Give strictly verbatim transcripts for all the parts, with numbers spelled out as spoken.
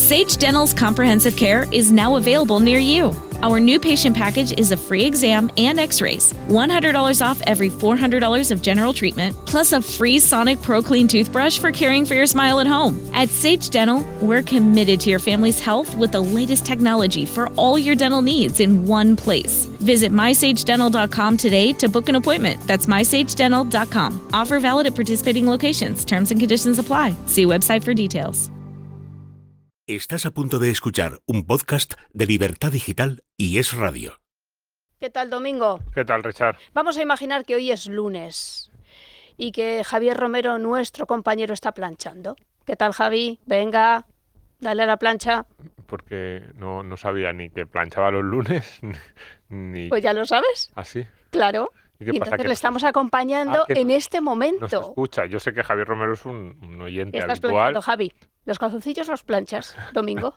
Sage Dental's comprehensive care is now available near you. Our new patient package is a free exam and x-rays, one hundred dollars off every four hundred dollars of general treatment, plus a free Sonic Pro Clean toothbrush for caring for your smile at home. At Sage Dental, we're committed to your family's health with the latest technology for all your dental needs in one place. Visit my sage dental dot com today to book an appointment. That's my sage dental dot com. Offer valid at participating locations. Terms and conditions apply. See website for details. Estás a punto de escuchar un podcast de Libertad Digital y Es Radio. ¿Qué tal, Domingo? ¿Qué tal, Richard? Vamos a imaginar que hoy es lunes y que Javier Romero, nuestro compañero, está planchando. ¿Qué tal, Javi? Venga, dale a la plancha. Porque no, no sabía ni que planchaba los lunes, ni... Pues ya lo sabes. ¿Ah, sí? Claro. ¿Y Y qué pasa? entonces ¿Que le estamos acompañando Ah, que en no- este momento. no se escucha? Yo sé que Javier Romero es un, un oyente ¿Qué estás habitual. planchando, Javi? ¿Los calzoncillos los planchas, Domingo?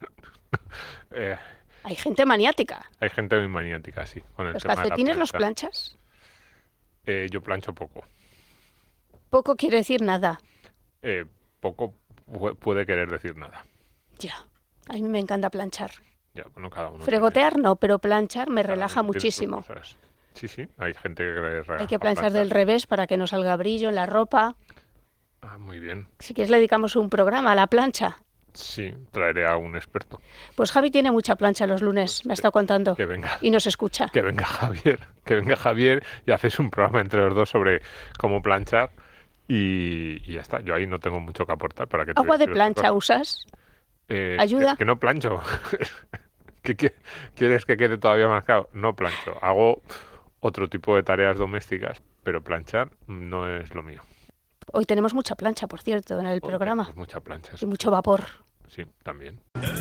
Eh, Hay gente maniática. hay gente muy maniática, sí. Con el ¿Los tema de la calcetines los plancha. planchas? Eh, yo plancho poco. Poco quiere decir nada. Eh, poco pu- puede querer decir nada. Ya. A mí me encanta planchar. Ya, bueno, cada uno. Fregotear no, pero planchar me tiene- cada relaja uno tiene sus muchísimo. cosas. Sí, sí, hay gente que le relaja Hay que planchar del revés para que no salga brillo en la ropa. Ah, muy bien. Si quieres le dedicamos un programa a la plancha. Sí, traeré a un experto. Pues Javi tiene mucha plancha los lunes, me ha estado contando. Que venga. Y nos escucha. Que venga Javier, que venga Javier y haces un programa entre los dos sobre cómo planchar y, y ya está. Yo ahí no tengo mucho que aportar para que te ¿Agua de decir otra plancha cosa. usas? Eh, ¿Ayuda? Que, que no plancho. ¿Qué, qué- quieres que quede todavía más claro? No plancho. Hago otro tipo de tareas domésticas, pero planchar no es lo mío. Hoy tenemos mucha plancha, por cierto, en el Joder, programa. pues mucha plancha. Y mucho vapor. Sí, también.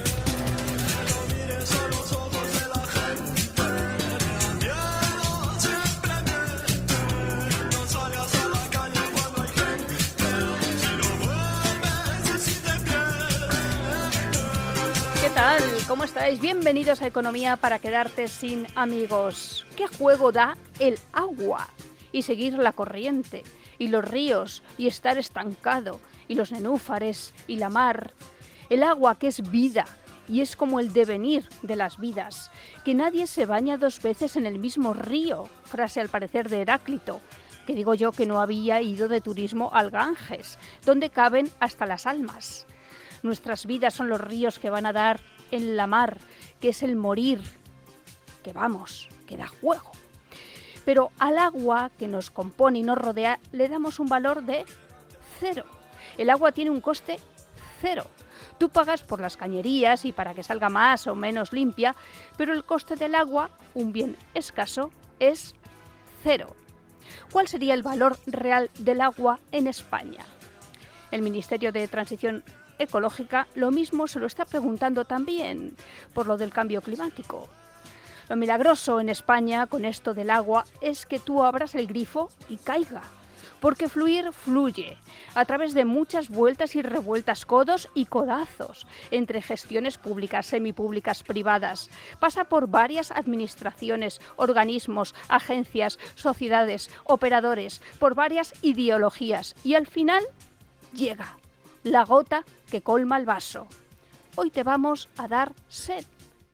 ¿Qué tal? ¿Cómo estáis? Bienvenidos a Economía para quedarte sin amigos. ¿Qué juego da el agua? Y seguir la corriente, y los ríos, y estar estancado, y los nenúfares, y la mar. El agua que es vida, y es como el devenir de las vidas. Que nadie se baña dos veces en el mismo río, frase al parecer de Heráclito, que digo yo que no había ido de turismo al Ganges, donde caben hasta las almas. Nuestras vidas son los ríos que van a dar en la mar, que es el morir, que vamos, que da juego. Pero al agua que nos compone y nos rodea le damos un valor de cero. El agua tiene un coste cero. Tú pagas por las cañerías y para que salga más o menos limpia, pero el coste del agua, un bien escaso, es cero. ¿Cuál sería el valor real del agua en España? El Ministerio de Transición Ecológica lo mismo se lo está preguntando también por lo del cambio climático. Lo milagroso en España con esto del agua es que tú abras el grifo y caiga, porque fluir fluye a través de muchas vueltas y revueltas, codos y codazos entre gestiones públicas, semipúblicas, privadas. Pasa por varias administraciones, organismos, agencias, sociedades, operadores, por varias ideologías y al final llega la gota que colma el vaso. Hoy te vamos a dar sed.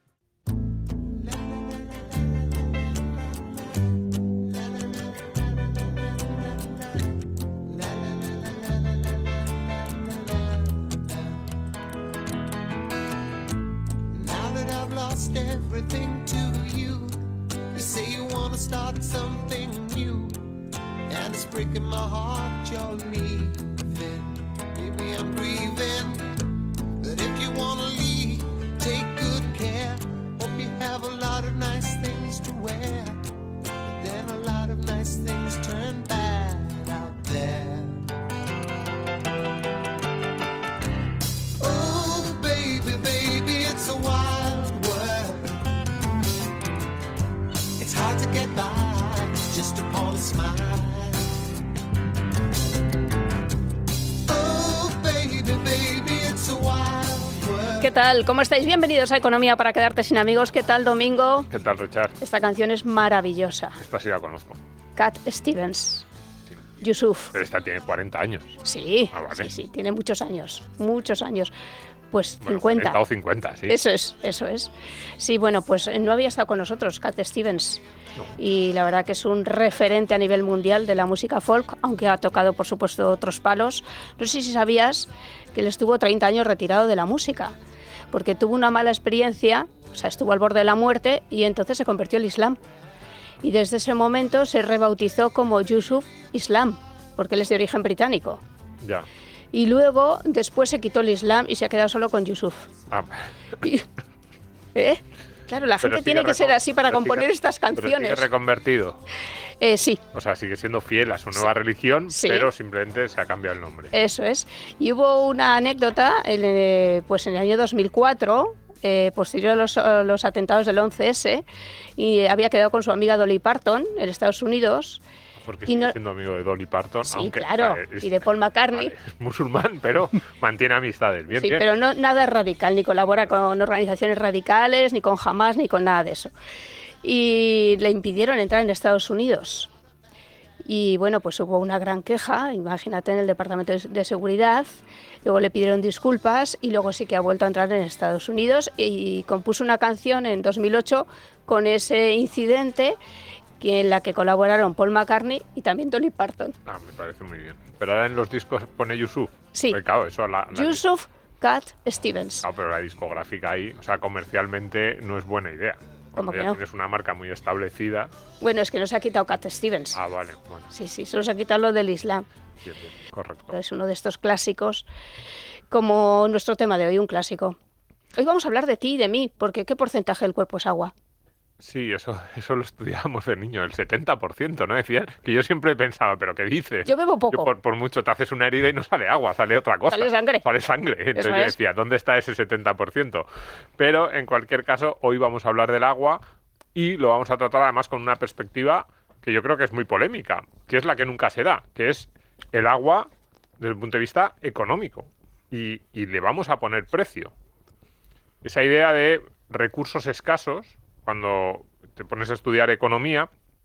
Now that I've lost everything to you, you say you wanna start something new, and it's breaking my heart you're leaving. Baby, I'm grieving, but if you wanna leave, take good care. Hope you have a lot of nice things to wear, but then a lot of nice things turn bad out there. Oh, baby, baby, it's a wild world. It's hard to get by just upon a smile. Oh, baby, baby, it's a wild world. ¿Qué tal? ¿Cómo estáis? Bienvenidos a Economía para quedarte sin amigos. ¿Qué tal, Domingo? ¿Qué tal, Richard? Esta canción es maravillosa. Esta sí la conozco. Cat Stevens. Yusuf. Pero esta tiene cuarenta años. Sí, Ah, vale. sí, sí, tiene muchos años, muchos años. Pues Bueno, cincuenta. He estado cincuenta, sí. Eso es, eso es. Sí, bueno, pues eh, no había estado con nosotros Cat Stevens. No. Y la verdad que es un referente a nivel mundial de la música folk, aunque ha tocado, por supuesto, otros palos. No sé si sabías que él estuvo treinta años retirado de la música, porque tuvo una mala experiencia, o sea, estuvo al borde de la muerte y entonces se convirtió al Islam. Y desde ese momento se rebautizó como Yusuf Islam, porque él es de origen británico. Ya. Y luego, después se quitó el Islam y se ha quedado solo con Yusuf. Ah, Y- ¿Eh? Claro, la pero gente sigue tiene que ser recon- así para pero componer sigue- estas pero sigue canciones. reconvertido. Eh, sí, O sea, sigue siendo fiel a su nueva religión, Sí. pero simplemente se ha cambiado el nombre. eso es. Y hubo una anécdota, en, eh, pues en el año dos mil cuatro, eh, posterior a los, a los atentados del once ese, y había quedado con su amiga Dolly Parton en Estados Unidos. Porque y sigue no- siendo amigo de Dolly Parton. Sí, aunque, claro, o sea, es- y de Paul McCartney. vale, es musulmán, pero mantiene amistades. Bien, Sí, bien. pero no nada radical, ni colabora con organizaciones radicales, ni con Hamas, ni con nada de eso. Y le impidieron entrar en Estados Unidos. Y bueno, pues hubo una gran queja, imagínate, en el Departamento de- de Seguridad. Luego le pidieron disculpas y luego sí que ha vuelto a entrar en Estados Unidos y compuso una canción en dos mil ocho con ese incidente que en la que colaboraron Paul McCartney y también Dolly Parton. Ah, me parece muy bien. Pero ahora en los discos pone Yusuf. Sí. Pues claro, eso la, la- Yusuf Cat Stevens. Ah, pero la discográfica ahí, o sea, comercialmente no es buena idea. ¿Cómo Cuando que ya no? tienes una marca muy establecida. Bueno, es que no se ha quitado Cat Stevens. Ah, vale, bueno, Sí, sí, solo se ha quitado lo del Islam. bien, bien, correcto. Pero es uno de estos clásicos, como nuestro tema de hoy, un clásico. Hoy vamos a hablar de ti y de mí, porque ¿qué porcentaje del cuerpo es agua? Sí, eso, eso lo estudiábamos de niño, el setenta por ciento, ¿no? Decían que yo siempre pensaba, ¿pero qué dices? Yo bebo Yo poco. por, por mucho te haces una herida y no sale agua, sale otra cosa. Sale sangre. Sale sangre. Entonces Eso yo es. decía, ¿dónde está ese setenta por ciento? Pero en cualquier caso, hoy vamos a hablar del agua y lo vamos a tratar además con una perspectiva que yo creo que es muy polémica, que es la que nunca se da, que es el agua desde el punto de vista económico. Y, y le vamos a poner precio. Esa idea de recursos escasos, cuando te pones a estudiar economía,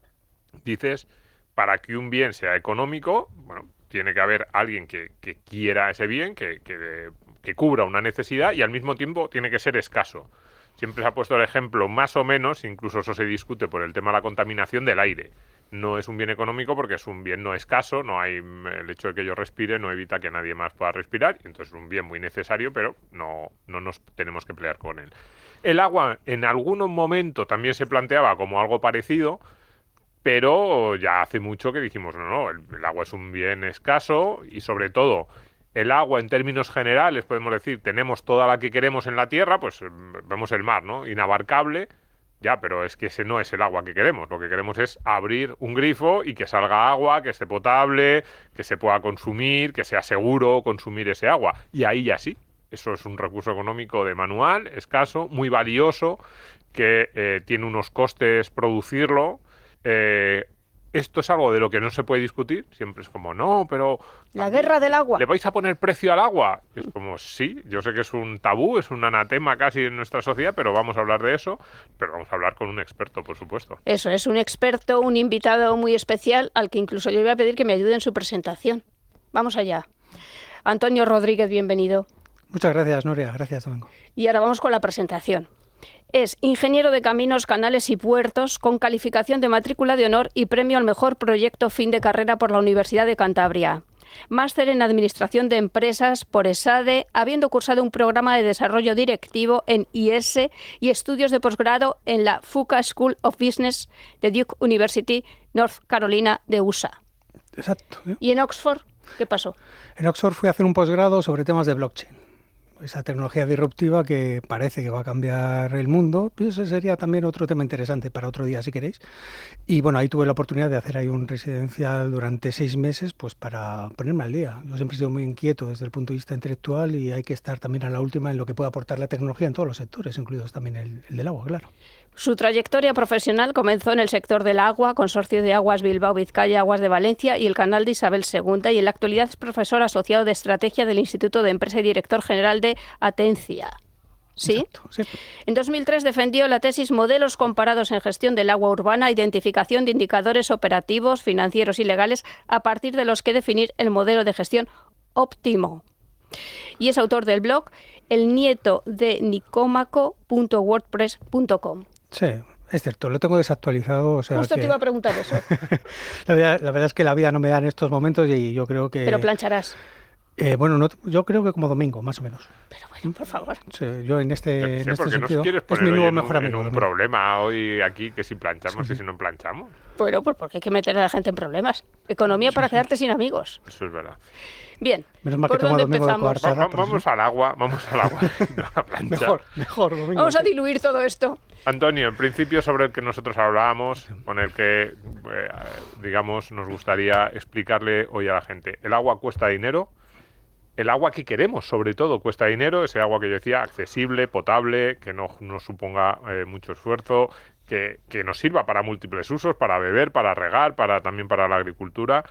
dices, para que un bien sea económico, bueno, tiene que haber alguien que, que quiera ese bien, que, que, que cubra una necesidad y al mismo tiempo tiene que ser escaso. Siempre se ha puesto el ejemplo, más o menos, incluso eso se discute por el tema de la contaminación del aire. No es un bien económico porque es un bien no escaso, no hay el hecho de que yo respire no evita que nadie más pueda respirar, y entonces es un bien muy necesario, pero no, no nos tenemos que pelear con él. El agua en algún momento también se planteaba como algo parecido, pero ya hace mucho que dijimos, no, no, el, el agua es un bien escaso y sobre todo el agua en términos generales, podemos decir, tenemos toda la que queremos en la tierra, pues eh, vemos el mar, ¿no? Inabarcable, ya, pero es que ese no es el agua que queremos. Lo que queremos es abrir un grifo y que salga agua, que esté potable, que se pueda consumir, que sea seguro consumir ese agua. Y ahí ya sí, eso es un recurso económico de manual, escaso, muy valioso, que eh, tiene unos costes producirlo. Eh, esto es algo de lo que no se puede discutir. Siempre es como, no, pero... La guerra del agua. ¿Le vais a poner precio al agua? Es como, sí, yo sé que es un tabú, es un anatema casi en nuestra sociedad, pero vamos a hablar de eso, pero vamos a hablar con un experto, por supuesto. Eso es, un experto, un invitado muy especial al que incluso yo voy a pedir que me ayude en su presentación. Vamos allá. Antonio Rodríguez, bienvenido. Muchas gracias, Nuria. Gracias, Domingo. Y ahora vamos con la presentación. Es ingeniero de caminos, canales y puertos con calificación de matrícula de honor y premio al mejor proyecto fin de carrera por la Universidad de Cantabria. Máster en Administración de Empresas por ESADE, habiendo cursado un programa de desarrollo directivo en I E S E y estudios de posgrado en la Fuqua School of Business de Duke University, North Carolina, de U S A. Exacto. ¿eh? ¿Y en Oxford qué pasó? En Oxford fui a hacer un posgrado sobre temas de blockchain. Esa tecnología disruptiva que parece que va a cambiar el mundo. Pues ese sería también otro tema interesante para otro día, si queréis. Y bueno, ahí tuve la oportunidad de hacer ahí un residencial durante seis meses, pues para ponerme al día. Yo siempre he sido muy inquieto desde el punto de vista intelectual y hay que estar también a la última en lo que puede aportar la tecnología en todos los sectores, incluidos también el, el del agua, claro. Su trayectoria profesional comenzó en el sector del agua, Consorcio de Aguas Bilbao, Vizcaya, Aguas de Valencia y el Canal de Isabel segunda, y en la actualidad es profesor asociado de Estrategia del Instituto de Empresa y director general de Atencia. ¿Sí? Exacto, sí. En dos mil tres defendió la tesis Modelos comparados en gestión del agua urbana, identificación de indicadores operativos, financieros y legales a partir de los que definir el modelo de gestión óptimo. Y es autor del blog el nieto de nicómaco punto wordpress punto com. Sí, es cierto, lo tengo desactualizado. O sea Justo que... te iba a preguntar eso. la, verdad, la verdad es que la vida no me da en estos momentos y yo creo que... Pero plancharás. Eh, bueno, no, yo creo que como domingo, más o menos. Pero bueno, por favor. Sí, yo en este, Sí, en este porque sentido, nos quieres es poner mi hoy nuevo en mejor un, en amigo. un Domingo. problema hoy aquí que si planchamos Sí, y sí. si no planchamos. Bueno, pues porque hay que meter a la gente en problemas. Economía para quedarte sin amigos. Eso es verdad. Bien, Menos mal que ¿por tengo a dónde Domingo de empezamos? coartada. Va- va- pero sí. vamos al agua, vamos al agua. No a la plancha. Mejor, mejor, Domingo. Vamos a diluir todo esto. Antonio, en principio sobre el que nosotros hablábamos, con el que, eh, digamos, nos gustaría explicarle hoy a la gente. El agua cuesta dinero. El agua que queremos, sobre todo, cuesta dinero. Ese agua que yo decía, accesible, potable, que no nos suponga eh, mucho esfuerzo, que, que nos sirva para múltiples usos, para beber, para regar, para también para la agricultura.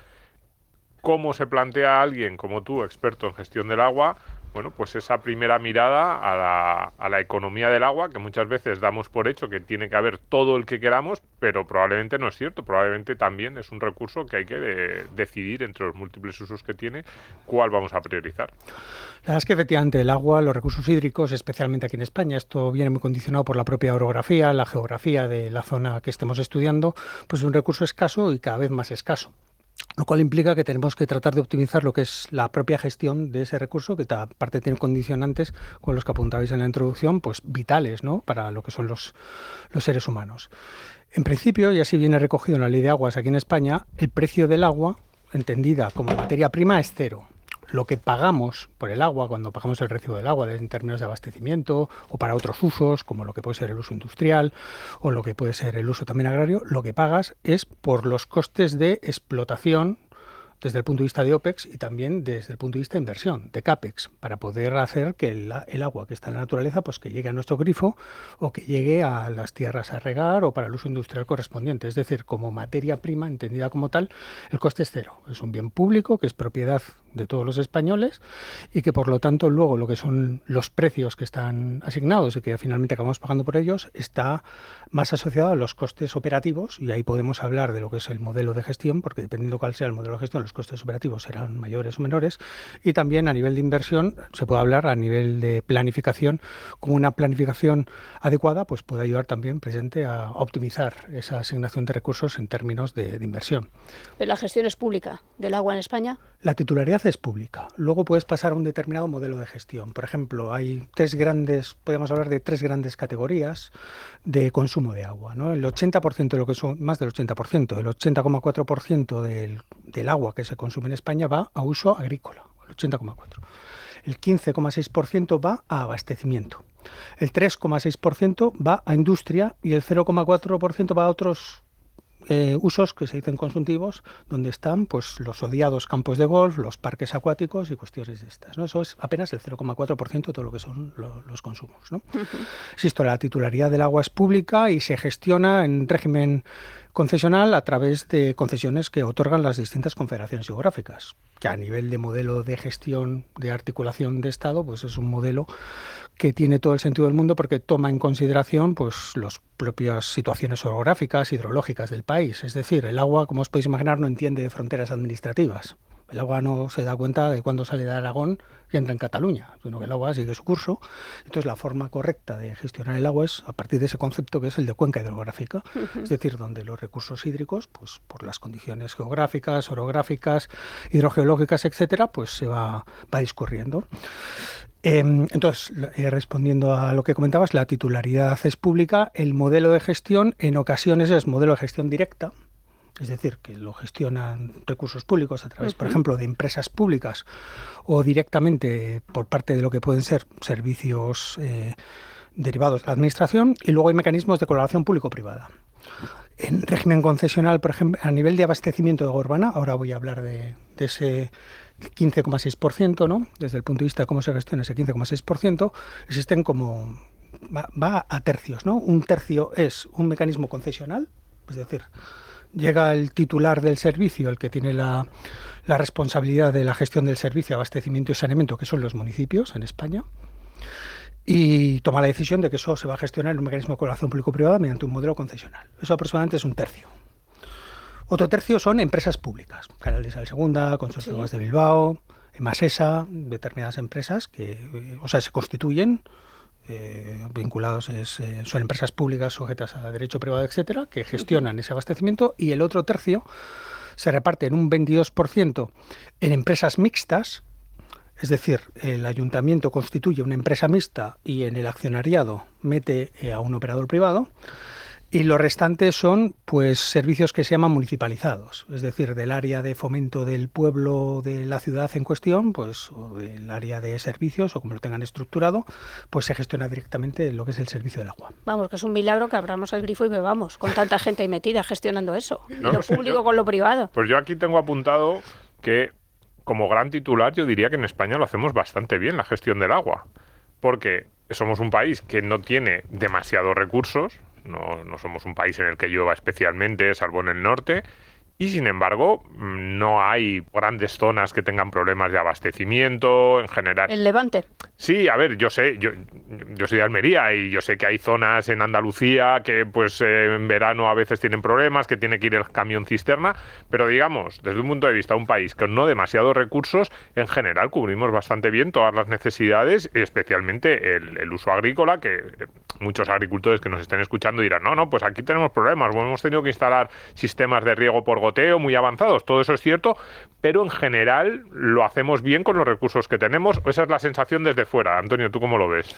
¿Cómo se plantea alguien como tú, experto en gestión del agua? Bueno, pues esa primera mirada a la, a la economía del agua, que muchas veces damos por hecho que tiene que haber todo el que queramos, pero probablemente no es cierto. Probablemente también es un recurso que hay que de, decidir entre los múltiples usos que tiene cuál vamos a priorizar. La verdad es que efectivamente el agua, los recursos hídricos, especialmente aquí en España, esto viene muy condicionado por la propia orografía, la geografía de la zona que estemos estudiando, pues es un recurso escaso y cada vez más escaso. Lo cual implica que tenemos que tratar de optimizar lo que es la propia gestión de ese recurso, que aparte tiene condicionantes con los que apuntabais en la introducción, pues vitales, ¿no?, para lo que son los, los seres humanos. En principio, y así viene recogido en la Ley de Aguas aquí en España, el precio del agua, entendida como materia prima, es cero. Lo que pagamos por el agua, cuando pagamos el recibo del agua en términos de abastecimiento o para otros usos, como lo que puede ser el uso industrial o lo que puede ser el uso también agrario, lo que pagas es por los costes de explotación desde el punto de vista de OPEX y también desde el punto de vista de inversión, de CAPEX, para poder hacer que el, el agua que está en la naturaleza pues que llegue a nuestro grifo o que llegue a las tierras a regar o para el uso industrial correspondiente. Es decir, como materia prima, entendida como tal, el coste es cero. Es un bien público que es propiedad de todos los españoles y que por lo tanto luego lo que son los precios que están asignados y que finalmente acabamos pagando por ellos está más asociado a los costes operativos, y ahí podemos hablar de lo que es el modelo de gestión, porque dependiendo cuál sea el modelo de gestión los costes operativos serán mayores o menores, y también a nivel de inversión se puede hablar a nivel de planificación, como una planificación adecuada pues puede ayudar también presente a optimizar esa asignación de recursos en términos de, de inversión. Pero la gestión es pública del agua en España. La titularidad es pública. Luego puedes pasar a un determinado modelo de gestión. Por ejemplo, hay tres grandes, podemos hablar de tres grandes categorías de consumo de agua, ¿no? El ochenta por ciento de lo que son, más del ochenta por ciento, el ochenta coma cuatro por ciento del, del agua que se consume en España va a uso agrícola, el ochenta coma cuatro por ciento. El quince coma seis por ciento va a abastecimiento. El tres coma seis por ciento va a industria y el cero coma cuatro por ciento va a otros Eh, usos que se dicen consultivos, donde están pues los odiados campos de golf, los parques acuáticos y cuestiones de estas, ¿no? Eso es apenas el cero coma cuatro por ciento de todo lo que son lo, los consumos, ¿no? Uh-huh. Insisto, la titularidad del agua es pública y se gestiona en régimen concesional a través de concesiones que otorgan las distintas confederaciones geográficas, que a nivel de modelo de gestión, de articulación de Estado, pues es un modelo que tiene todo el sentido del mundo porque toma en consideración pues las propias situaciones orográficas, hidrológicas del país. Es decir, el agua, como os podéis imaginar, no entiende de fronteras administrativas. El agua no se da cuenta de cuándo sale de Aragón y entra en Cataluña, sino que el agua sigue su curso. Entonces, la forma correcta de gestionar el agua es a partir de ese concepto que es el de cuenca hidrográfica, uh-huh. Es decir, donde los recursos hídricos, pues por las condiciones geográficas, orográficas, hidrogeológicas, etcétera, pues se va, va discurriendo. Eh, entonces, eh, respondiendo a lo que comentabas, la titularidad es pública, el modelo de gestión en ocasiones es modelo de gestión directa, es decir, que lo gestionan recursos públicos a través, uh-huh. por ejemplo, de empresas públicas o directamente por parte de lo que pueden ser servicios eh, derivados de la administración, y luego hay mecanismos de colaboración público-privada. En régimen concesional, por ejemplo, a nivel de abastecimiento de agua urbana, ahora voy a hablar de, de ese quince coma seis por ciento, ¿no? Desde el punto de vista de cómo se gestiona ese quince coma seis por ciento, existen como, va, va a tercios, ¿no? Un tercio es un mecanismo concesional, es decir, llega el titular del servicio, el que tiene la, la responsabilidad de la gestión del servicio, abastecimiento y saneamiento, que son los municipios en España, y toma la decisión de que eso se va a gestionar en un mecanismo de colaboración público-privada mediante un modelo concesional. Eso aproximadamente es un tercio. Otro tercio son empresas públicas, Canales de la Segunda, Consorcio de Aguas de Bilbao, Emasesa, determinadas empresas que, eh, o sea, se constituyen eh, vinculados, es, eh, son empresas públicas sujetas a derecho privado, etcétera, que gestionan ese abastecimiento, y el otro tercio se reparte en un veintidós por ciento en empresas mixtas. Es decir, el ayuntamiento constituye una empresa mixta y en el accionariado mete eh, a un operador privado, y los restantes son pues servicios que se llaman municipalizados, es decir, del área de fomento del pueblo de la ciudad en cuestión, pues o del área de servicios, o como lo tengan estructurado, pues se gestiona directamente lo que es el servicio del agua. Vamos, que es un milagro que abramos el grifo y bebamos, con tanta gente ahí metida gestionando eso, No, lo no sé, público yo- con lo privado. Pues yo aquí tengo apuntado que, como gran titular, yo diría que en España lo hacemos bastante bien, la gestión del agua. Porque somos un país que no tiene demasiados recursos, no, no somos un país en el que llueva especialmente, salvo en el norte, y sin embargo mm, no hay grandes zonas que tengan problemas de abastecimiento en general. El Levante. Sí, a ver, yo sé, yo, yo soy de Almería y yo sé que hay zonas en Andalucía que pues eh, en verano a veces tienen problemas, que tiene que ir el camión cisterna, pero digamos, desde un punto de vista de un país con no demasiados recursos, en general cubrimos bastante bien todas las necesidades, especialmente el, el uso agrícola, que eh, muchos agricultores que nos estén escuchando dirán, no, no, pues aquí tenemos problemas, hemos tenido que instalar sistemas de riego por goteo muy avanzados, todo eso es cierto, pero en general lo hacemos bien con los recursos que tenemos. Esa es la sensación desde fuera. Antonio, ¿tú cómo lo ves?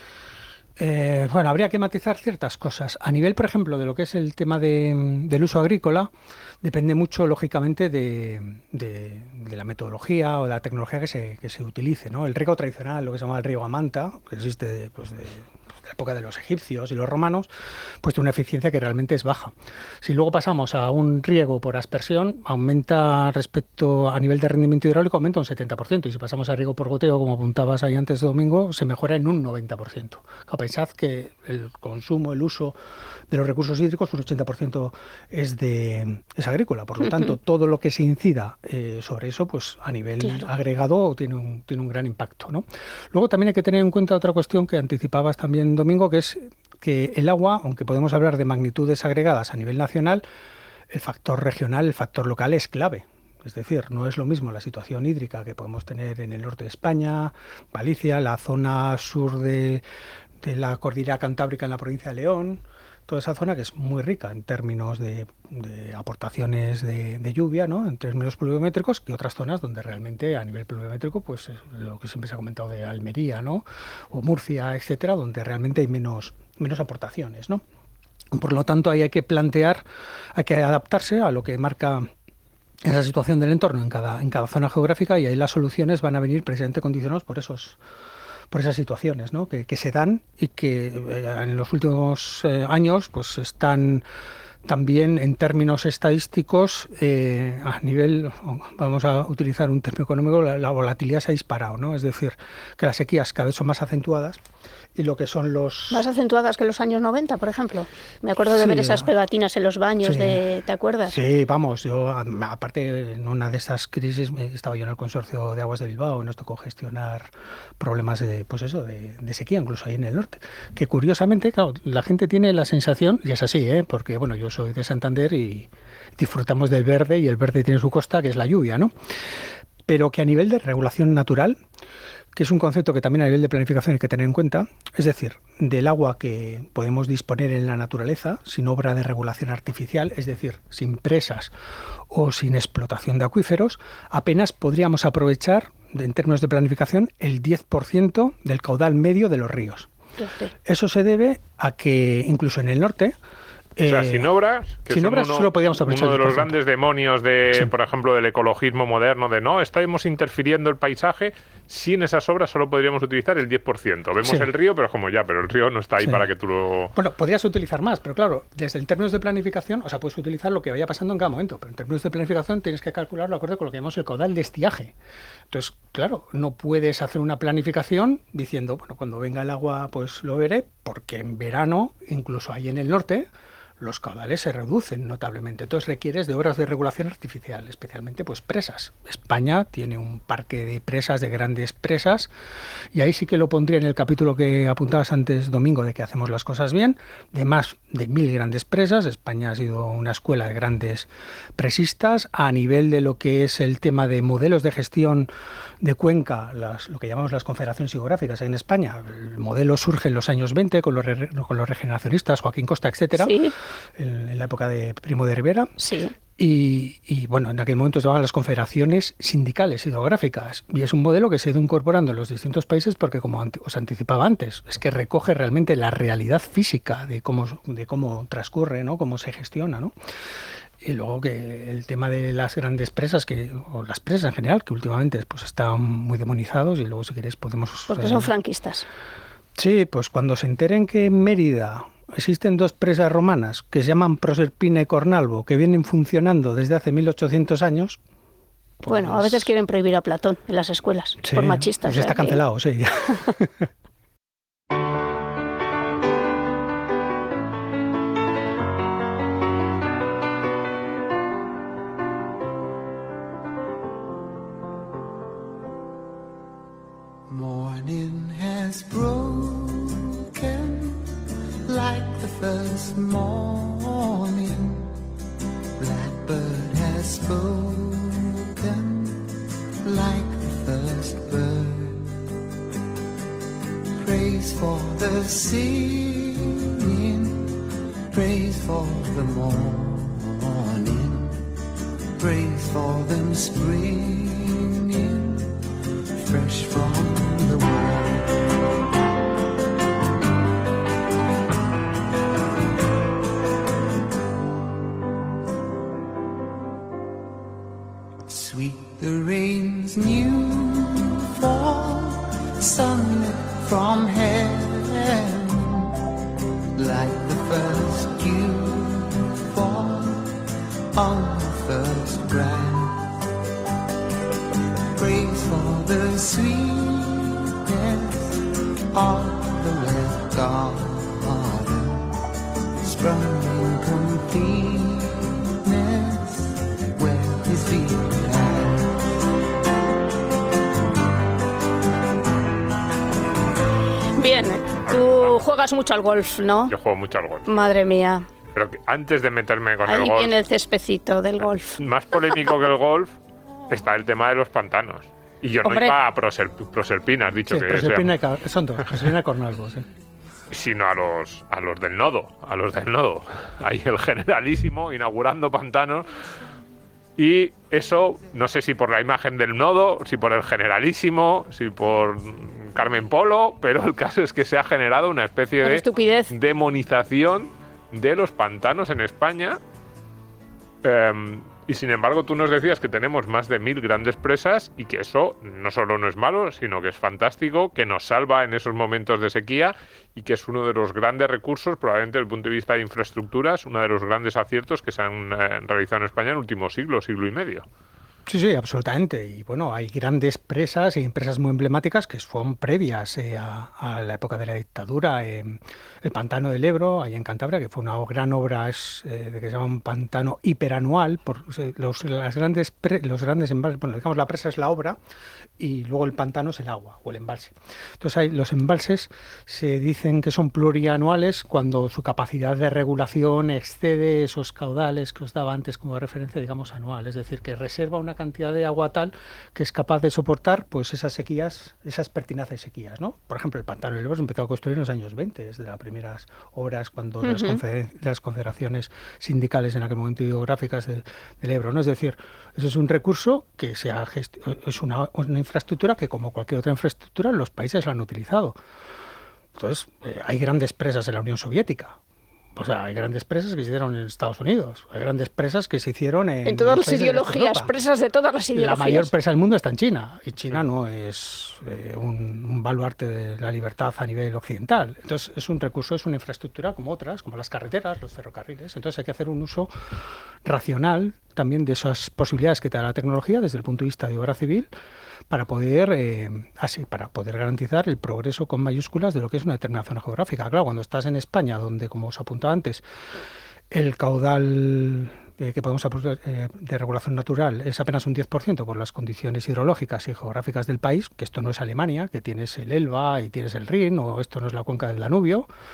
Eh, bueno, habría que matizar ciertas cosas. A nivel, por ejemplo, de lo que es el tema de, del uso agrícola, depende mucho, lógicamente, de, de- de la metodología o de la tecnología que se, que se utilice, ¿no? El riego tradicional, lo que se llama el riego a manta, que existe de, pues, de- de la época de los egipcios y los romanos, pues tiene una eficiencia que realmente es baja. Si luego pasamos a un riego por aspersión, aumenta respecto a nivel de rendimiento hidráulico, aumenta un setenta por ciento. Y si pasamos a riego por goteo, como apuntabas ahí antes, Domingo, se mejora en un noventa por ciento. Claro, pensad que el consumo, el uso de los recursos hídricos, un ochenta por ciento es, de, es agrícola. Por lo tanto, todo lo que se incida eh, sobre eso, pues a nivel Claro. agregado tiene un, tiene un gran impacto, ¿no? Luego también hay que tener en cuenta otra cuestión que anticipabas también, Domingo, que es que el agua, aunque podemos hablar de magnitudes agregadas a nivel nacional, el factor regional, el factor local es clave. Es decir, no es lo mismo la situación hídrica que podemos tener en el norte de España, Galicia, la zona sur de, de la cordillera Cantábrica en la provincia de León, toda esa zona que es muy rica en términos de, de aportaciones de, de lluvia, ¿no? En términos pluviométricos, que otras zonas donde realmente a nivel pluviométrico, pues es lo que siempre se ha comentado de Almería, ¿no? O Murcia, etcétera, donde realmente hay menos, menos aportaciones, ¿no? Por lo tanto, ahí hay que plantear, hay que adaptarse a lo que marca esa situación del entorno en cada, en cada zona geográfica, y ahí las soluciones van a venir precisamente condicionadas por esos, por esas situaciones, ¿no? que, que se dan y que eh, en los últimos eh, años pues están también en términos estadísticos eh, a nivel, vamos a utilizar un término económico, la, la volatilidad se ha disparado, ¿no? Es decir, que las sequías cada vez son más acentuadas y lo que son los... Más acentuadas que los años noventa, por ejemplo. Me acuerdo de Sí, ver esas ah, pegatinas en los baños, sí. de, ¿te acuerdas? Sí, vamos, yo a- aparte en una de esas crisis me- estaba yo en el consorcio de aguas de Bilbao y nos tocó gestionar problemas de, pues eso, de, de sequía, incluso ahí en el norte. Que curiosamente, claro, la gente tiene la sensación, y es así, ¿eh? Porque bueno, yo soy de Santander y disfrutamos del verde, y el verde tiene su costa, que es la lluvia, ¿no? Pero que a nivel de regulación natural, que es un concepto que también a nivel de planificación hay que tener en cuenta, es decir, del agua que podemos disponer en la naturaleza sin obra de regulación artificial, es decir, sin presas o sin explotación de acuíferos, apenas podríamos aprovechar, en términos de planificación, el diez por ciento del caudal medio de los ríos. Fíjate. Eso se debe a que incluso en el norte... O sea, eh, sin obras, que sin son obras uno, solo podíamos aprovechar uno de el diez los por ciento. grandes demonios de, Sí. por ejemplo, del ecologismo moderno, de no, estamos interfiriendo el paisaje, sin esas obras solo podríamos utilizar el diez por ciento. Vemos Sí. el río, pero es como ya, pero el río no está ahí Sí. para que tú lo... Bueno, podrías utilizar más, pero claro, desde el términos de planificación, o sea, puedes utilizar lo que vaya pasando en cada momento, pero en términos de planificación tienes que calcularlo acorde con lo que llamamos el caudal de estiaje. Entonces, claro, no puedes hacer una planificación diciendo, bueno, cuando venga el agua, pues lo veré, porque en verano, incluso ahí en el norte, los caudales se reducen notablemente. Entonces requieres de obras de regulación artificial, especialmente pues presas. España tiene un parque de presas, de grandes presas, y ahí sí que lo pondría en el capítulo que apuntabas antes, Domingo, de que hacemos las cosas bien, de más de mil grandes presas. España ha sido una escuela de grandes presistas. A nivel de lo que es el tema de modelos de gestión de cuenca, las, lo que llamamos las confederaciones hidrográficas en España. El modelo surge en los años veinte con los, re, con los regeneracionistas, Joaquín Costa, etcétera, Sí. en, en la época de Primo de Rivera. Sí. Y, y bueno, en aquel momento se llamaban las confederaciones sindicales hidrográficas. Y es un modelo que se ha ido incorporando en los distintos países porque, como ante, os anticipaba antes, es que recoge realmente la realidad física de cómo, de cómo transcurre, ¿no? Cómo se gestiona, ¿no? Y luego que el tema de las grandes presas, que, o las presas en general, que últimamente pues están muy demonizados, y luego si queréis podemos... Porque eh, son franquistas. Sí, pues cuando se enteren que en Mérida existen dos presas romanas que se llaman Proserpina y Cornalvo, que vienen funcionando desde hace mil ochocientos años... Pues, Bueno, a veces quieren prohibir a Platón en las escuelas, sí, por machistas. pues está ¿eh? cancelado, sí. Morning has broken like the first morning. Blackbird has spoken like the first bird. Praise for the singing, praise for the morning, praise for them springing fresh from the world. Sweet the rain's new fall, sunlit from heaven, like the first dew fall on the first grass. Praise for the sweetness of the red garden, sprung in completeness where his feet had. Bien, tú juegas mucho al golf, ¿no? Yo juego mucho al golf. Madre mía, Pero que antes de meterme con ahí el golf, viene el céspedcito del golf. más polémico que el golf está el tema de los pantanos. Y yo Hombre. no iba a Proser, Proserpina, has dicho Sí, que Proserpina y sea, Ca- son dos, Proserpina y Cornalvo, sí. sino a los, a los del nodo, a los del nodo. Ahí el generalísimo inaugurando pantanos. Y eso, no sé si por la imagen del nodo, si por el generalísimo, si por Carmen Polo, pero el caso es que se ha generado una especie Una de estupidez. demonización de los pantanos en España. Eh, y sin embargo, tú nos decías que tenemos más de mil grandes presas y que eso no solo no es malo, sino que es fantástico, que nos salva en esos momentos de sequía y que es uno de los grandes recursos, probablemente desde el punto de vista de infraestructuras, uno de los grandes aciertos que se han eh, realizado en España en el último siglo, siglo y medio. Sí, sí, absolutamente. Y bueno, hay grandes presas y empresas muy emblemáticas que son previas eh, a, a la época de la dictadura. Eh, el Pantano del Ebro, ahí en Cantabria, que fue una gran obra es, eh, de que se llama un pantano hiperanual. Por, eh, los, las grandes pre, los grandes embalses, bueno, digamos, la presa es la obra y luego el pantano es el agua o el embalse. Entonces, hay, los embalses se dicen que son plurianuales cuando su capacidad de regulación excede esos caudales que os daba antes como referencia, digamos, anual. Es decir, que reserva una cantidad de agua tal que es capaz de soportar pues esas sequías, esas pertinaces sequías, ¿no? Por ejemplo, el Pantano del Ebro se empezó a construir en los años veinte, desde las primeras obras cuando las, Ujú. confeder- las confederaciones sindicales en aquel momento hidrográficas del, del Ebro, ¿no? Es decir, eso es un recurso que se ha gesti- es una, una infraestructura que, como cualquier otra infraestructura, los países la han utilizado. Entonces, eh, hay grandes presas en la Unión Soviética. O sea, hay grandes presas que se hicieron en Estados Unidos. Hay grandes presas que se hicieron en... En todas los las países del este de ideologías, Europa. presas de todas las La ideologías. mayor presa del mundo está en China. Y China no es eh, un, un baluarte de la libertad a nivel occidental. Entonces, es un recurso, es una infraestructura como otras, como las carreteras, los ferrocarriles. Entonces, hay que hacer un uso racional también de esas posibilidades que te da la tecnología desde el punto de vista de obra civil, para poder eh, así para poder garantizar el progreso con mayúsculas de lo que es una determinada zona geográfica. Claro, cuando estás en España, donde, como os apuntaba antes, el caudal eh, que podemos aportar eh, de regulación natural es apenas un diez por ciento por las condiciones hidrológicas y geográficas del país, que esto no es Alemania, que tienes el Elba y tienes el Rin, o esto no es la cuenca del Danubio,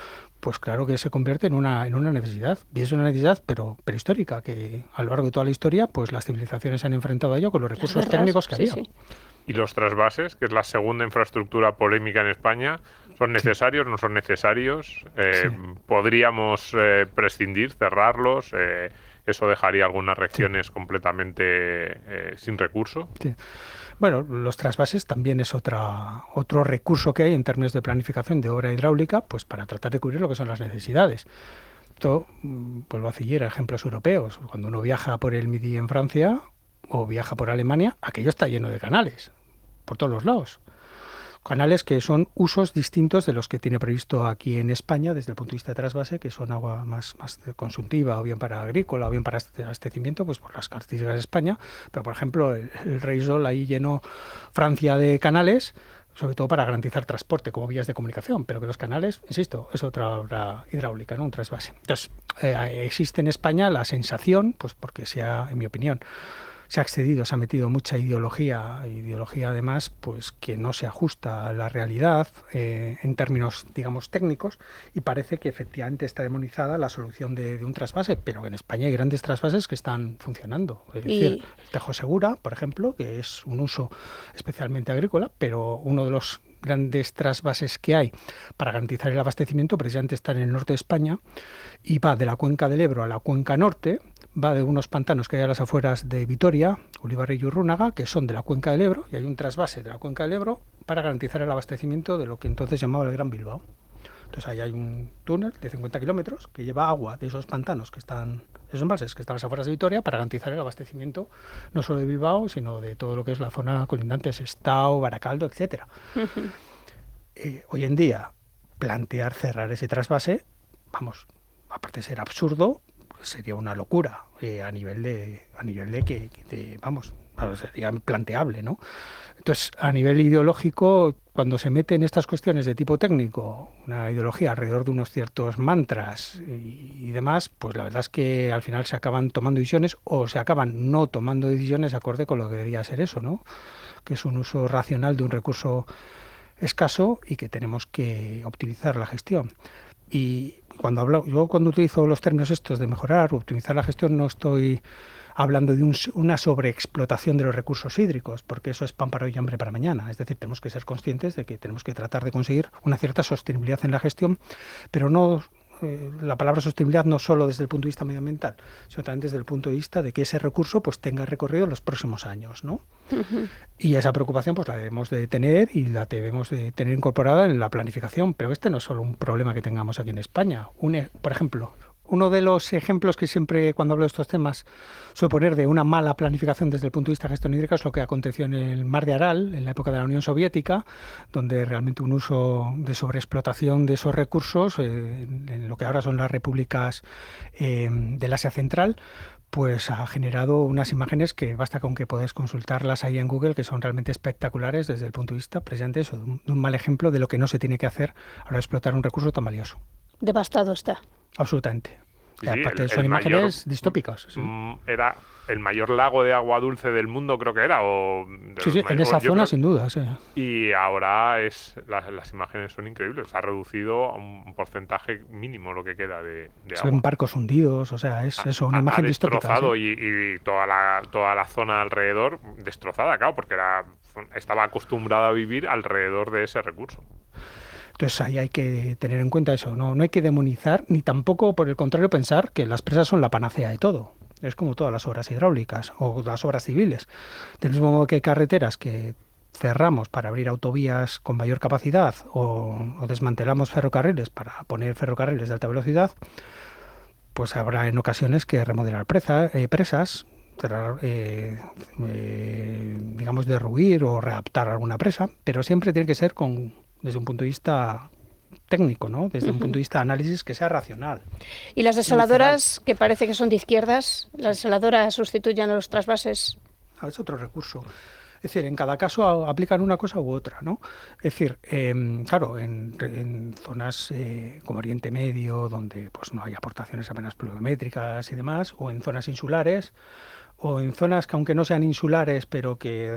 pues claro que se convierte en una, en una necesidad. Y es una necesidad, pero prehistórica, que a lo largo de toda la historia, pues las civilizaciones se han enfrentado a ello con los recursos guerras, técnicos que sí, había. sí. Y los trasvases, que es la segunda infraestructura polémica en España, ¿son necesarios? ¿No son necesarios? Eh, Sí. ¿Podríamos eh, prescindir, cerrarlos? Eh, ¿Eso dejaría algunas regiones completamente eh, sin recurso? Sí. Bueno, los trasvases también es otra, otro recurso que hay en términos de planificación de obra hidráulica, pues para tratar de cubrir lo que son las necesidades. Esto, mm, vuelvo a citar ejemplos europeos. Cuando uno viaja por el Midi en Francia o viaja por Alemania, aquello está lleno de canales, por todos los lados. Canales que son usos distintos de los que tiene previsto aquí en España desde el punto de vista de trasvase, que son agua más, más consultiva, o bien para agrícola, o bien para abastecimiento, pues por las características de España. Pero, por ejemplo, el, el Rey Sol ahí llenó Francia de canales, sobre todo para garantizar transporte como vías de comunicación, pero que los canales, insisto, es otra obra hidráulica, ¿no? Un trasvase. Entonces, eh, existe en España la sensación, pues porque sea, en mi opinión, se ha accedido, se ha metido mucha ideología, ideología además, pues que no se ajusta a la realidad eh, en términos, digamos, técnicos, y parece que efectivamente está demonizada la solución de, de un trasvase, pero que en España hay grandes trasvases que están funcionando. Es Y- decir, el Tejo Segura, por ejemplo, que es un uso especialmente agrícola, pero uno de los grandes trasvases que hay para garantizar el abastecimiento precisamente está en el norte de España y va de la cuenca del Ebro a la cuenca norte, va de unos pantanos que hay a las afueras de Vitoria, Ulibarri y Urrúnaga, que son de la cuenca del Ebro, y hay un trasvase de la cuenca del Ebro para garantizar el abastecimiento de lo que entonces llamaba el Gran Bilbao. Entonces ahí hay un túnel de cincuenta kilómetros que lleva agua de esos pantanos que están, esos embalses que están a las afueras de Vitoria para garantizar el abastecimiento no solo de Bilbao, sino de todo lo que es la zona colindante, Sestao, Baracaldo, etcétera. Eh, hoy en día, plantear cerrar ese trasvase, vamos, aparte de ser absurdo, sería una locura eh, a nivel de, a nivel de que, de, vamos, sería implanteable, ¿no? Entonces, a nivel ideológico, cuando se mete en estas cuestiones de tipo técnico, una ideología alrededor de unos ciertos mantras y, y demás, pues la verdad es que al final se acaban tomando decisiones o se acaban no tomando decisiones acorde con lo que debería ser eso, ¿no? Que es un uso racional de un recurso escaso y que tenemos que optimizar la gestión. Y cuando hablo, yo cuando utilizo los términos estos de mejorar o optimizar la gestión, no estoy hablando de un, una sobreexplotación de los recursos hídricos, porque eso es pan para hoy y hambre para mañana. Es decir, tenemos que ser conscientes de que tenemos que tratar de conseguir una cierta sostenibilidad en la gestión, pero no eh, la palabra sostenibilidad no solo desde el punto de vista medioambiental, sino también desde el punto de vista de que ese recurso pues tenga recorrido en los próximos años, ¿no? Y esa preocupación pues la debemos de tener y la debemos de tener incorporada en la planificación, pero este no es solo un problema que tengamos aquí en España. Un, por ejemplo, uno de los ejemplos que siempre cuando hablo de estos temas suelo poner de una mala planificación desde el punto de vista de gestión hídrica es lo que aconteció en el Mar de Aral, en la época de la Unión Soviética, donde realmente un uso de sobreexplotación de esos recursos, eh, en, en lo que ahora son las repúblicas eh, del Asia Central, pues ha generado unas imágenes que basta con que podáis consultarlas ahí en Google, que son realmente espectaculares desde el punto de vista precisamente eso, de un, de un mal ejemplo de lo que no se tiene que hacer a la hora de explotar un recurso tan valioso. Devastado está. Absolutamente. Sí, Y aparte el- son el imágenes mayor- distópicas. Sí, Mm, Era el mayor lago de agua dulce del mundo, creo que era. O de sí, los sí, en mayores- esa yo zona creo- sin duda. Sí. Y ahora es las, las imágenes son increíbles. Se ha reducido a un porcentaje mínimo lo que queda de, de Se ven agua. barcos hundidos, o sea, es Ha- eso, una ha- imagen ha distópica. destrozado Sí. y, y toda la toda la zona alrededor destrozada, claro, porque era, estaba acostumbrada a vivir alrededor de ese recurso. Entonces ahí hay que tener en cuenta eso, no, no hay que demonizar, ni tampoco, por el contrario, pensar que las presas son la panacea de todo. Es como todas las obras hidráulicas o las obras civiles. Del mismo modo que hay carreteras que cerramos para abrir autovías con mayor capacidad o, o desmantelamos ferrocarriles para poner ferrocarriles de alta velocidad, pues habrá en ocasiones que remodelar presa- eh, presas, cerrar, eh, eh, digamos, derruir o readaptar alguna presa, pero siempre tiene que ser con, desde un punto de vista técnico, ¿no? Desde un punto de vista de análisis que sea racional. Y las desaladoras, que parece que son de izquierdas, las desaladoras sustituyen a los trasvases. Ah, es otro recurso. Es decir, en cada caso a- aplican una cosa u otra, ¿no? Es decir, em, claro, en, en zonas eh, como Oriente Medio, donde pues no hay aportaciones apenas pluviométricas y demás, o en zonas insulares, o en zonas que aunque no sean insulares, pero que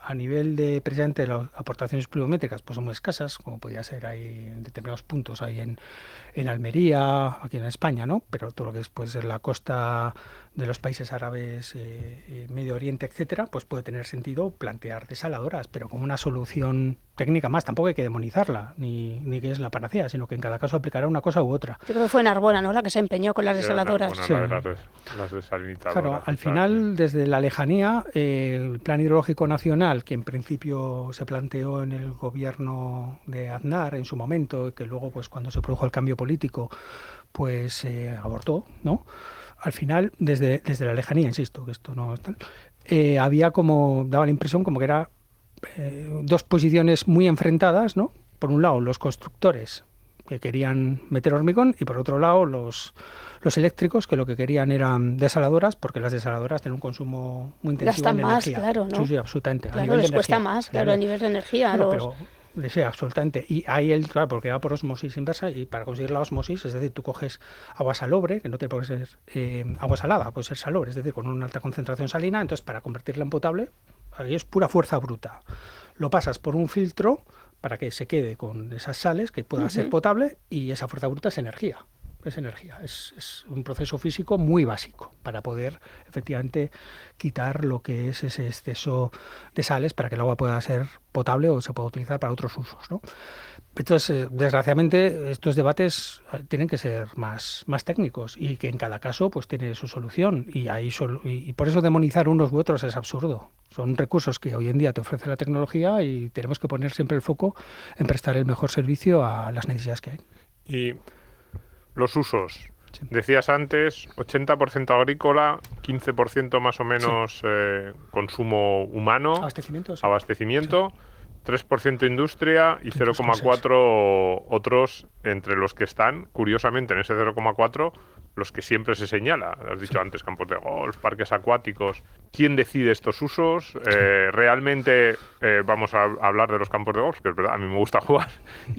a nivel de precisamente las aportaciones pluviométricas, pues son muy escasas, como podía ser ahí en determinados puntos, ahí en, en Almería, aquí en España, ¿no? Pero todo lo que es, puede ser la costa de los países árabes, eh, eh, Medio Oriente, etcétera, pues puede tener sentido plantear desaladoras, pero como una solución técnica más. Tampoco hay que demonizarla, ni, ni que es la panacea, sino que en cada caso aplicará una cosa u otra. Yo creo que fue Narbona, ¿no?, la que se empeñó con las desaladoras. Bueno, Sí. la de las, des- las desalinizadoras. Claro, al y tal, final, desde la lejanía, eh, el Plan Hidrológico Nacional, que en principio se planteó en el gobierno de Aznar en su momento, que luego, pues cuando se produjo el cambio político, pues se eh, abortó, ¿no? Al final, desde, desde la lejanía, insisto, que esto no es tal, eh, había como, daba la impresión como que era eh, dos posiciones muy enfrentadas, ¿no? Por un lado, los constructores que querían meter hormigón y por otro lado, los, los eléctricos que lo que querían eran desaladoras, porque las desaladoras tienen un consumo muy intensivo Gastan en más, energía. claro, ¿no? Sí, sí, absolutamente. A Claro, nivel de les cuesta energía. más, claro, a nivel de energía. Claro, los- pero sí, absolutamente. Y ahí el, claro, porque va por osmosis inversa y para conseguir la osmosis, es decir, tú coges agua salobre, que no tiene por qué ser eh, agua salada, puede ser salobre, es decir, con una alta concentración salina, entonces para convertirla en potable, ahí es pura fuerza bruta. Lo pasas por un filtro para que se quede con esas sales, que pueda ser Ujú. potable, y esa fuerza bruta es energía. Es energía, es, es un proceso físico muy básico para poder efectivamente quitar lo que es ese exceso de sales para que el agua pueda ser potable o se pueda utilizar para otros usos, ¿no? Entonces, eh, desgraciadamente, estos debates eh, tienen que ser más, más técnicos y que en cada caso pues tiene su solución y, ahí sol- y, y por eso demonizar unos u otros es absurdo. Son recursos que hoy en día te ofrece la tecnología y tenemos que poner siempre el foco en prestar el mejor servicio a las necesidades que hay. Y los usos. Sí. Decías antes, ochenta por ciento agrícola, quince por ciento más o menos eh, consumo humano, Abastecimiento, sí. abastecimiento, tres por ciento industria y cero coma cuatro otros, entre los que están, curiosamente, en ese cero coma cuatro, los que siempre se señala. Has dicho antes, campos de golf, parques acuáticos. ¿Quién decide estos usos? Eh, realmente eh, vamos a hablar de los campos de golf, que es verdad, a mí me gusta jugar.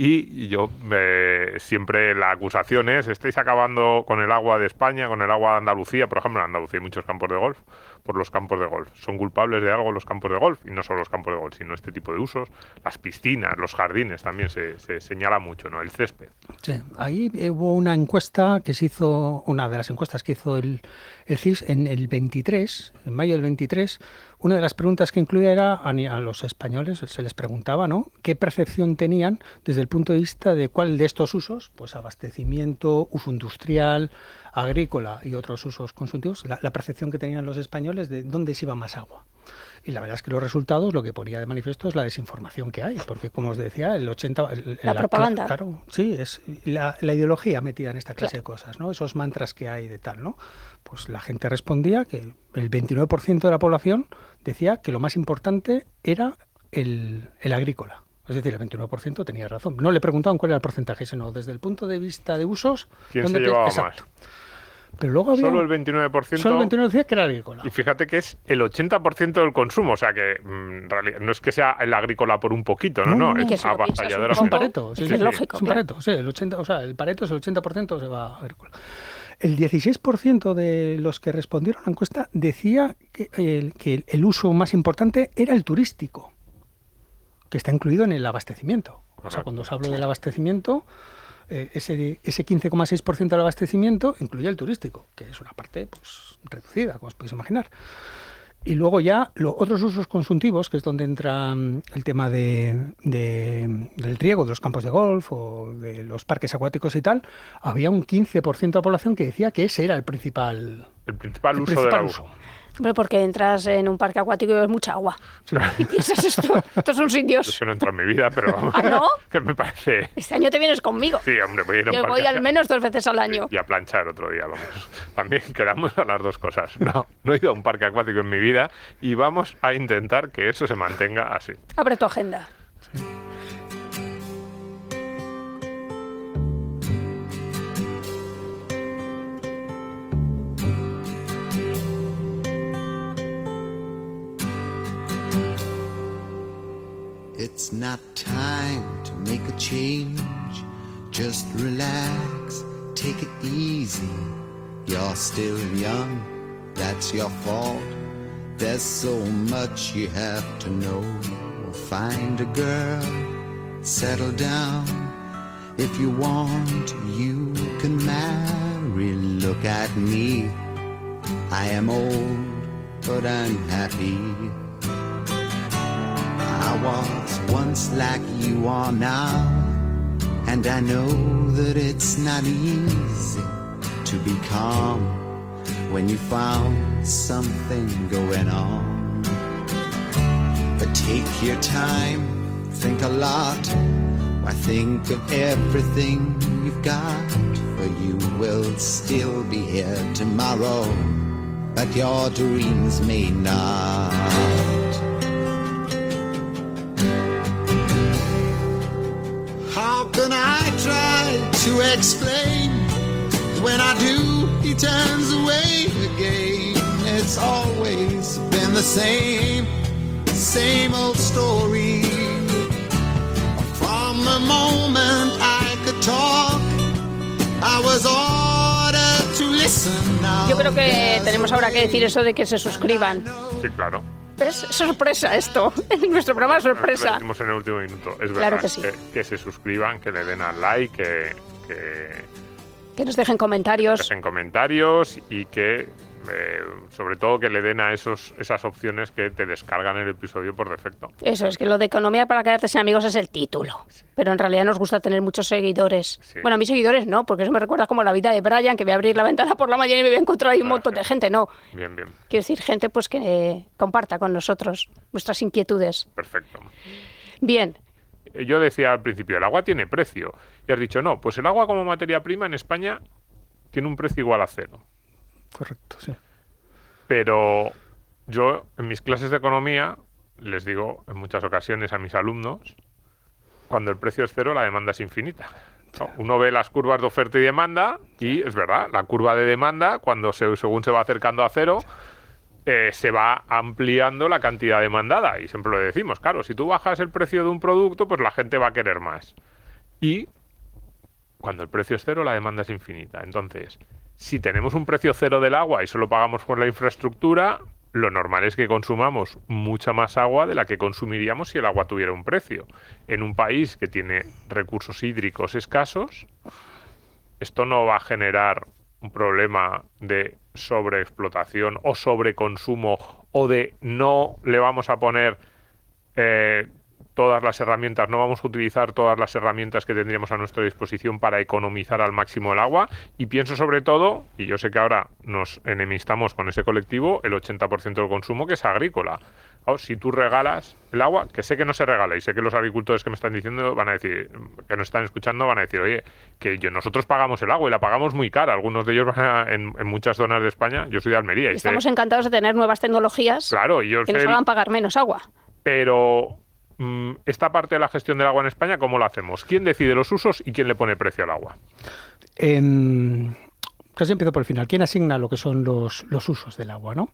Y yo eh, siempre la acusación es, estáis acabando con el agua de España, con el agua de Andalucía. Por ejemplo, en Andalucía hay muchos campos de golf, por los campos de golf. Son culpables de algo los campos de golf, y no solo los campos de golf, sino este tipo de usos. Las piscinas, los jardines también se, se señala mucho, ¿no? El césped. Sí, ahí hubo una encuesta que se hizo, una de las encuestas que hizo el, el C I S en el veintitrés, en mayo del veintitrés. Una de las preguntas que incluía era a, ni- a los españoles, se les preguntaba, ¿no?, qué percepción tenían desde el punto de vista de cuál de estos usos, pues abastecimiento, uso industrial, agrícola y otros usos consultivos, la, la percepción que tenían los españoles de dónde se iba más agua. Y la verdad es que los resultados lo que ponía de manifiesto es la desinformación que hay, porque como os decía, el ochenta... el- La propaganda. Claro, sí, es la, la ideología metida en esta clase de cosas, ¿no? Esos mantras que hay de tal, ¿no? Pues la gente respondía que el veintinueve por ciento de la población decía que lo más importante era el, el agrícola. Es decir, el veintinueve por ciento tenía razón. No le preguntaban cuál era el porcentaje, sino desde el punto de vista de usos. ¿Quién ¿dónde se te- llevaba Exacto. más? Pero luego había... Solo el veintinueve por ciento. Solo el veintinueve por ciento decía que era agrícola. Y fíjate que es el ochenta por ciento del consumo, o sea que mm, en realidad no es que sea el agrícola por un poquito, no, No, no, no, que es si lo piensas un Es avasalladora. un poco, pareto, sí, es sí, que sí. lógico, Es un claro. pareto, sí, el ochenta, o sea, el pareto es el ochenta por ciento se va a agrícola. El dieciséis por ciento de los que respondieron a la encuesta decía que el, que el uso más importante era el turístico, que está incluido en el abastecimiento. O sea, Correcto. cuando os hablo del abastecimiento, eh, ese, ese quince coma seis por ciento del abastecimiento incluye el turístico, que es una parte pues, reducida, como os podéis imaginar. Y luego ya los otros usos consultivos, que es donde entra mm, el tema de, de- del riego, de los campos de golf o de los parques acuáticos y tal, había un quince por ciento de la población que decía que ese era el principal, El principal el uso principal del agua. uso. Hombre, porque entras en un parque acuático y ves mucha agua. Y piensas esto, estos son sitios. Eso no entra en mi vida, pero vamos, ¿Ah, no? que me parece... Este año te vienes conmigo. Sí, hombre, voy a ir a un Yo parque voy al menos dos veces al año. y a planchar otro día, vamos. También quedamos a las dos cosas. No, no he ido a un parque acuático en mi vida y vamos a intentar que eso se mantenga así. Abre tu agenda. It's not time to make a change. Just relax, take it easy. You're still young, that's your fault. There's so much you have to know. Find a girl, settle down. If you want, you can marry. Look at me. I am old, but I'm happy. I was once like you are now, and I know that it's not easy to be calm when you found something going on. But take your time, think a lot. Why, think of everything you've got, for you will still be here tomorrow, but your dreams may not. How can I try to explain? When I do, he turns away again. It's always been the same, same old story. From the moment I could talk, I was ordered to listen. Now Yo creo que tenemos ahora que decir eso de que se suscriban. Sí, claro. Es sorpresa esto, en nuestro programa es Lo sorpresa. decimos en el último minuto. Es Claro verdad que sí. que, que se suscriban, que le den al like, que, que Que nos dejen comentarios. dejen comentarios y que, eh, sobre todo, que le den a esos esas opciones que te descargan el episodio por defecto. Eso, es que lo de economía para quedarte sin amigos es el título. Pero en realidad nos gusta tener muchos seguidores. Sí. Bueno, a mis seguidores no, porque eso me recuerda como la vida de Brian, que voy a abrir la ventana por la mañana y me voy a encontrar ahí un montón de gente. No, Bien, bien. quiero decir, gente pues que eh, comparta con nosotros nuestras inquietudes. Perfecto. Bien, Yo decía al principio, el agua tiene precio. Y has dicho, no, pues el agua como materia prima en España tiene un precio igual a cero. Correcto, sí. Pero yo en mis clases de economía les digo en muchas ocasiones a mis alumnos, cuando el precio es cero, la demanda es infinita. ¿No? Uno ve las curvas de oferta y demanda y es verdad, la curva de demanda, cuando se, según se va acercando a cero, eh, se va ampliando la cantidad demandada. Y siempre lo decimos, claro, si tú bajas el precio de un producto, pues la gente va a querer más. Y cuando el precio es cero, la demanda es infinita. Entonces, si tenemos un precio cero del agua y solo pagamos por la infraestructura, lo normal es que consumamos mucha más agua de la que consumiríamos si el agua tuviera un precio. En un país que tiene recursos hídricos escasos, esto no va a generar un problema de sobreexplotación o sobreconsumo o de no le vamos a poner eh, todas las herramientas, no vamos a utilizar todas las herramientas que tendríamos a nuestra disposición para economizar al máximo el agua. Y pienso sobre todo, y yo sé que ahora nos enemistamos con ese colectivo, el ochenta por ciento del consumo que es agrícola. Claro, si tú regalas el agua, que sé que no se regala, y sé que los agricultores que me están diciendo van a decir, que nos están escuchando, van a decir, oye, que yo, nosotros pagamos el agua y la pagamos muy cara. Algunos de ellos van a, en, en muchas zonas de España, yo soy de Almería. Y estamos sé, encantados de tener nuevas tecnologías claro, y yo que sé nos el- hagan pagar menos agua. pero mm, esta parte de la gestión del agua en España, ¿cómo la hacemos? ¿Quién decide los usos y quién le pone precio al agua? En... Casi empiezo por el final. ¿Quién asigna lo que son los, los usos del agua, ¿no?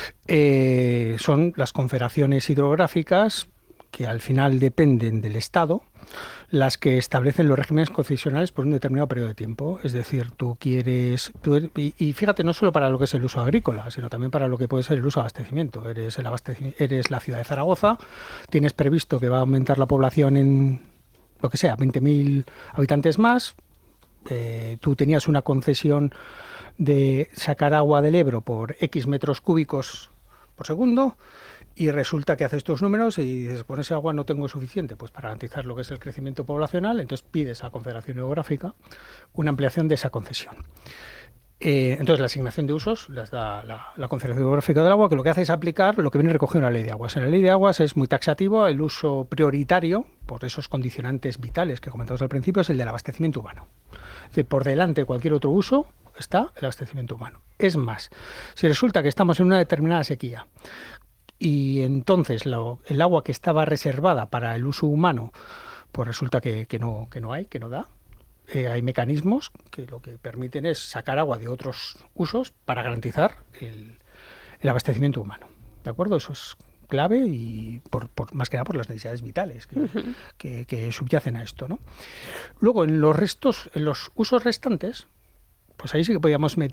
Eh, son las confederaciones hidrográficas, que al final dependen del Estado, las que establecen los regímenes concesionales por un determinado periodo de tiempo. Es decir, tú quieres... Tú eres- y, y fíjate, no solo para lo que es el uso agrícola, sino también para lo que puede ser el uso de abastecimiento. Eres, el abasteci- eres la ciudad de Zaragoza, tienes previsto que va a aumentar la población en, lo que sea, veinte mil habitantes más. Eh, tú tenías una concesión de sacar agua del Ebro por X metros cúbicos por segundo y resulta que haces estos números y dices, con ese agua no tengo suficiente pues para garantizar lo que es el crecimiento poblacional, entonces pides a la Confederación Hidrográfica una ampliación de esa concesión. Eh, entonces la asignación de usos las da la, la Confederación Hidrográfica del Agua, que lo que hace es aplicar lo que viene recogido en la Ley de Aguas. En la Ley de Aguas es muy taxativo el uso prioritario, por esos condicionantes vitales que comentamos al principio, es el del abastecimiento humano. Es decir, por delante de cualquier otro uso está el abastecimiento humano. Es más, si resulta que estamos en una determinada sequía y entonces lo- el agua que estaba reservada para el uso humano, pues resulta que, que no, que no hay, que no da, eh, hay mecanismos que lo que permiten es sacar agua de otros usos para garantizar el, el abastecimiento humano. ¿De acuerdo? Eso es clave y por, por- más que nada por las necesidades vitales que, que- que subyacen a esto, ¿no? Luego, en los restos, en los usos restantes, pues ahí sí que podíamos meter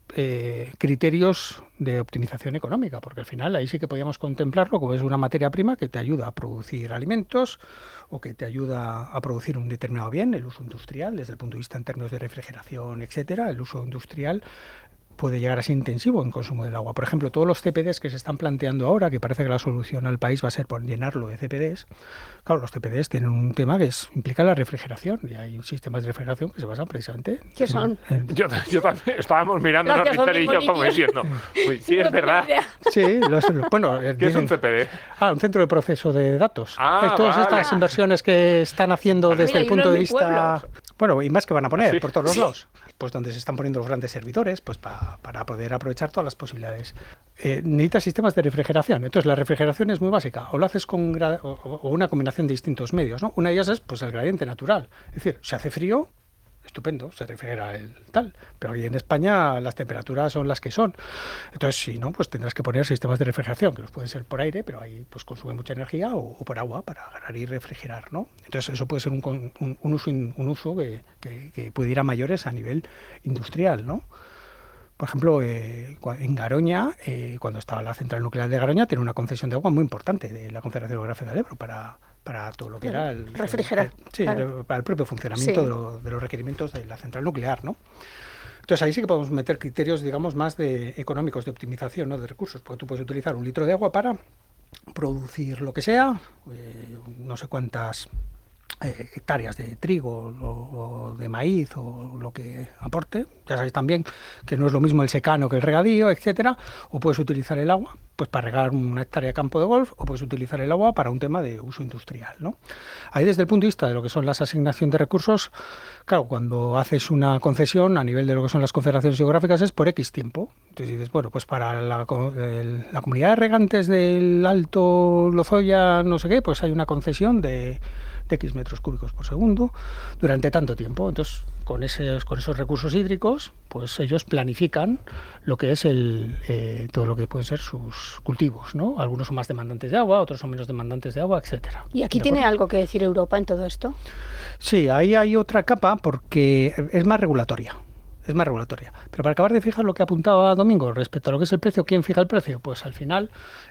eh, criterios de optimización económica, porque al final ahí sí que podíamos contemplarlo como es una materia prima que te ayuda a producir alimentos o que te ayuda a producir un determinado bien, el uso industrial, desde el punto de vista en términos de refrigeración, etcétera. El uso industrial puede llegar a ser intensivo en consumo del agua. Por ejemplo, todos los C P Ds que se están planteando ahora, que parece que la solución al país va a ser por llenarlo de C P Ds, claro, los C P Ds tienen un tema que es, implica la refrigeración, y hay sistemas de refrigeración que se basan precisamente... ¿Qué en- son? en- Yo, yo también estábamos mirando Gracias, Richard y yo Domingo como Niño. diciendo, "Uy, sí, es verdad. Sí, los, bueno, eh, ¿Qué es un tienen- C P D? Ah, un centro de proceso de datos. Ah, Eh, Todas vale. estas inversiones que están haciendo Mira, desde hay el punto uno de en mi vista... Bueno, y más que van a poner Sí. por todos los lados. Pues donde se están poniendo los grandes servidores, pues pa- para poder aprovechar todas las posibilidades. Eh, necesitas sistemas de refrigeración. Entonces, la refrigeración es muy básica. O lo haces con gra- o, o una combinación de distintos medios, ¿no? Una de ellas es pues el gradiente natural. Es decir, se hace frío, estupendo, se refrigera el tal. Pero aquí en España las temperaturas son las que son. Entonces, si no, pues tendrás que poner sistemas de refrigeración, que los pueden ser por aire, pero ahí pues consume mucha energía, o, o por agua para ganar y refrigerar, ¿no? Entonces, eso puede ser un, con- un, un uso, in- un uso que, que, que puede ir a mayores a nivel industrial, ¿no? Por ejemplo, eh, cua- en Garoña, eh, cuando estaba la central nuclear de Garoña, tenía una concesión de agua muy importante de la Confederación Hidrográfica del Ebro para, para todo lo que era el, Refrigerar, el- sí, claro. el- para el propio funcionamiento Sí. de, lo- de los requerimientos de la central nuclear, ¿no? Entonces ahí sí que podemos meter criterios, digamos, más de económicos de optimización, ¿no? De recursos, porque tú puedes utilizar un litro de agua para producir lo que sea, eh, no sé cuántas eh, hectáreas de trigo o, o de maíz o lo que aporte. Ya sabéis también que no es lo mismo el secano que el regadío, etcétera. O puedes utilizar el agua pues para regar una hectárea de campo de golf, o puedes utilizar el agua para un tema de uso industrial, ¿no? Ahí desde el punto de vista de lo que son las asignaciones de recursos, claro, cuando haces una concesión a nivel de lo que son las confederaciones geográficas es por X tiempo. Entonces dices, bueno, pues para la, co- el- la comunidad de regantes del Alto Lozoya, no sé qué, pues hay una concesión de, de X metros cúbicos por segundo durante tanto tiempo. Entonces, con esos, con esos recursos hídricos, pues ellos planifican lo que es el eh, todo lo que pueden ser sus cultivos, ¿no? Algunos son más demandantes de agua, otros son menos demandantes de agua, etcétera. ¿Y aquí ¿De tiene acuerdo? algo que decir Europa en todo esto? Sí, ahí hay otra capa porque es más regulatoria. Es más regulatoria. Pero para acabar de fijar lo que apuntaba Domingo respecto a lo que es el precio, ¿quién fija el precio? Pues al final,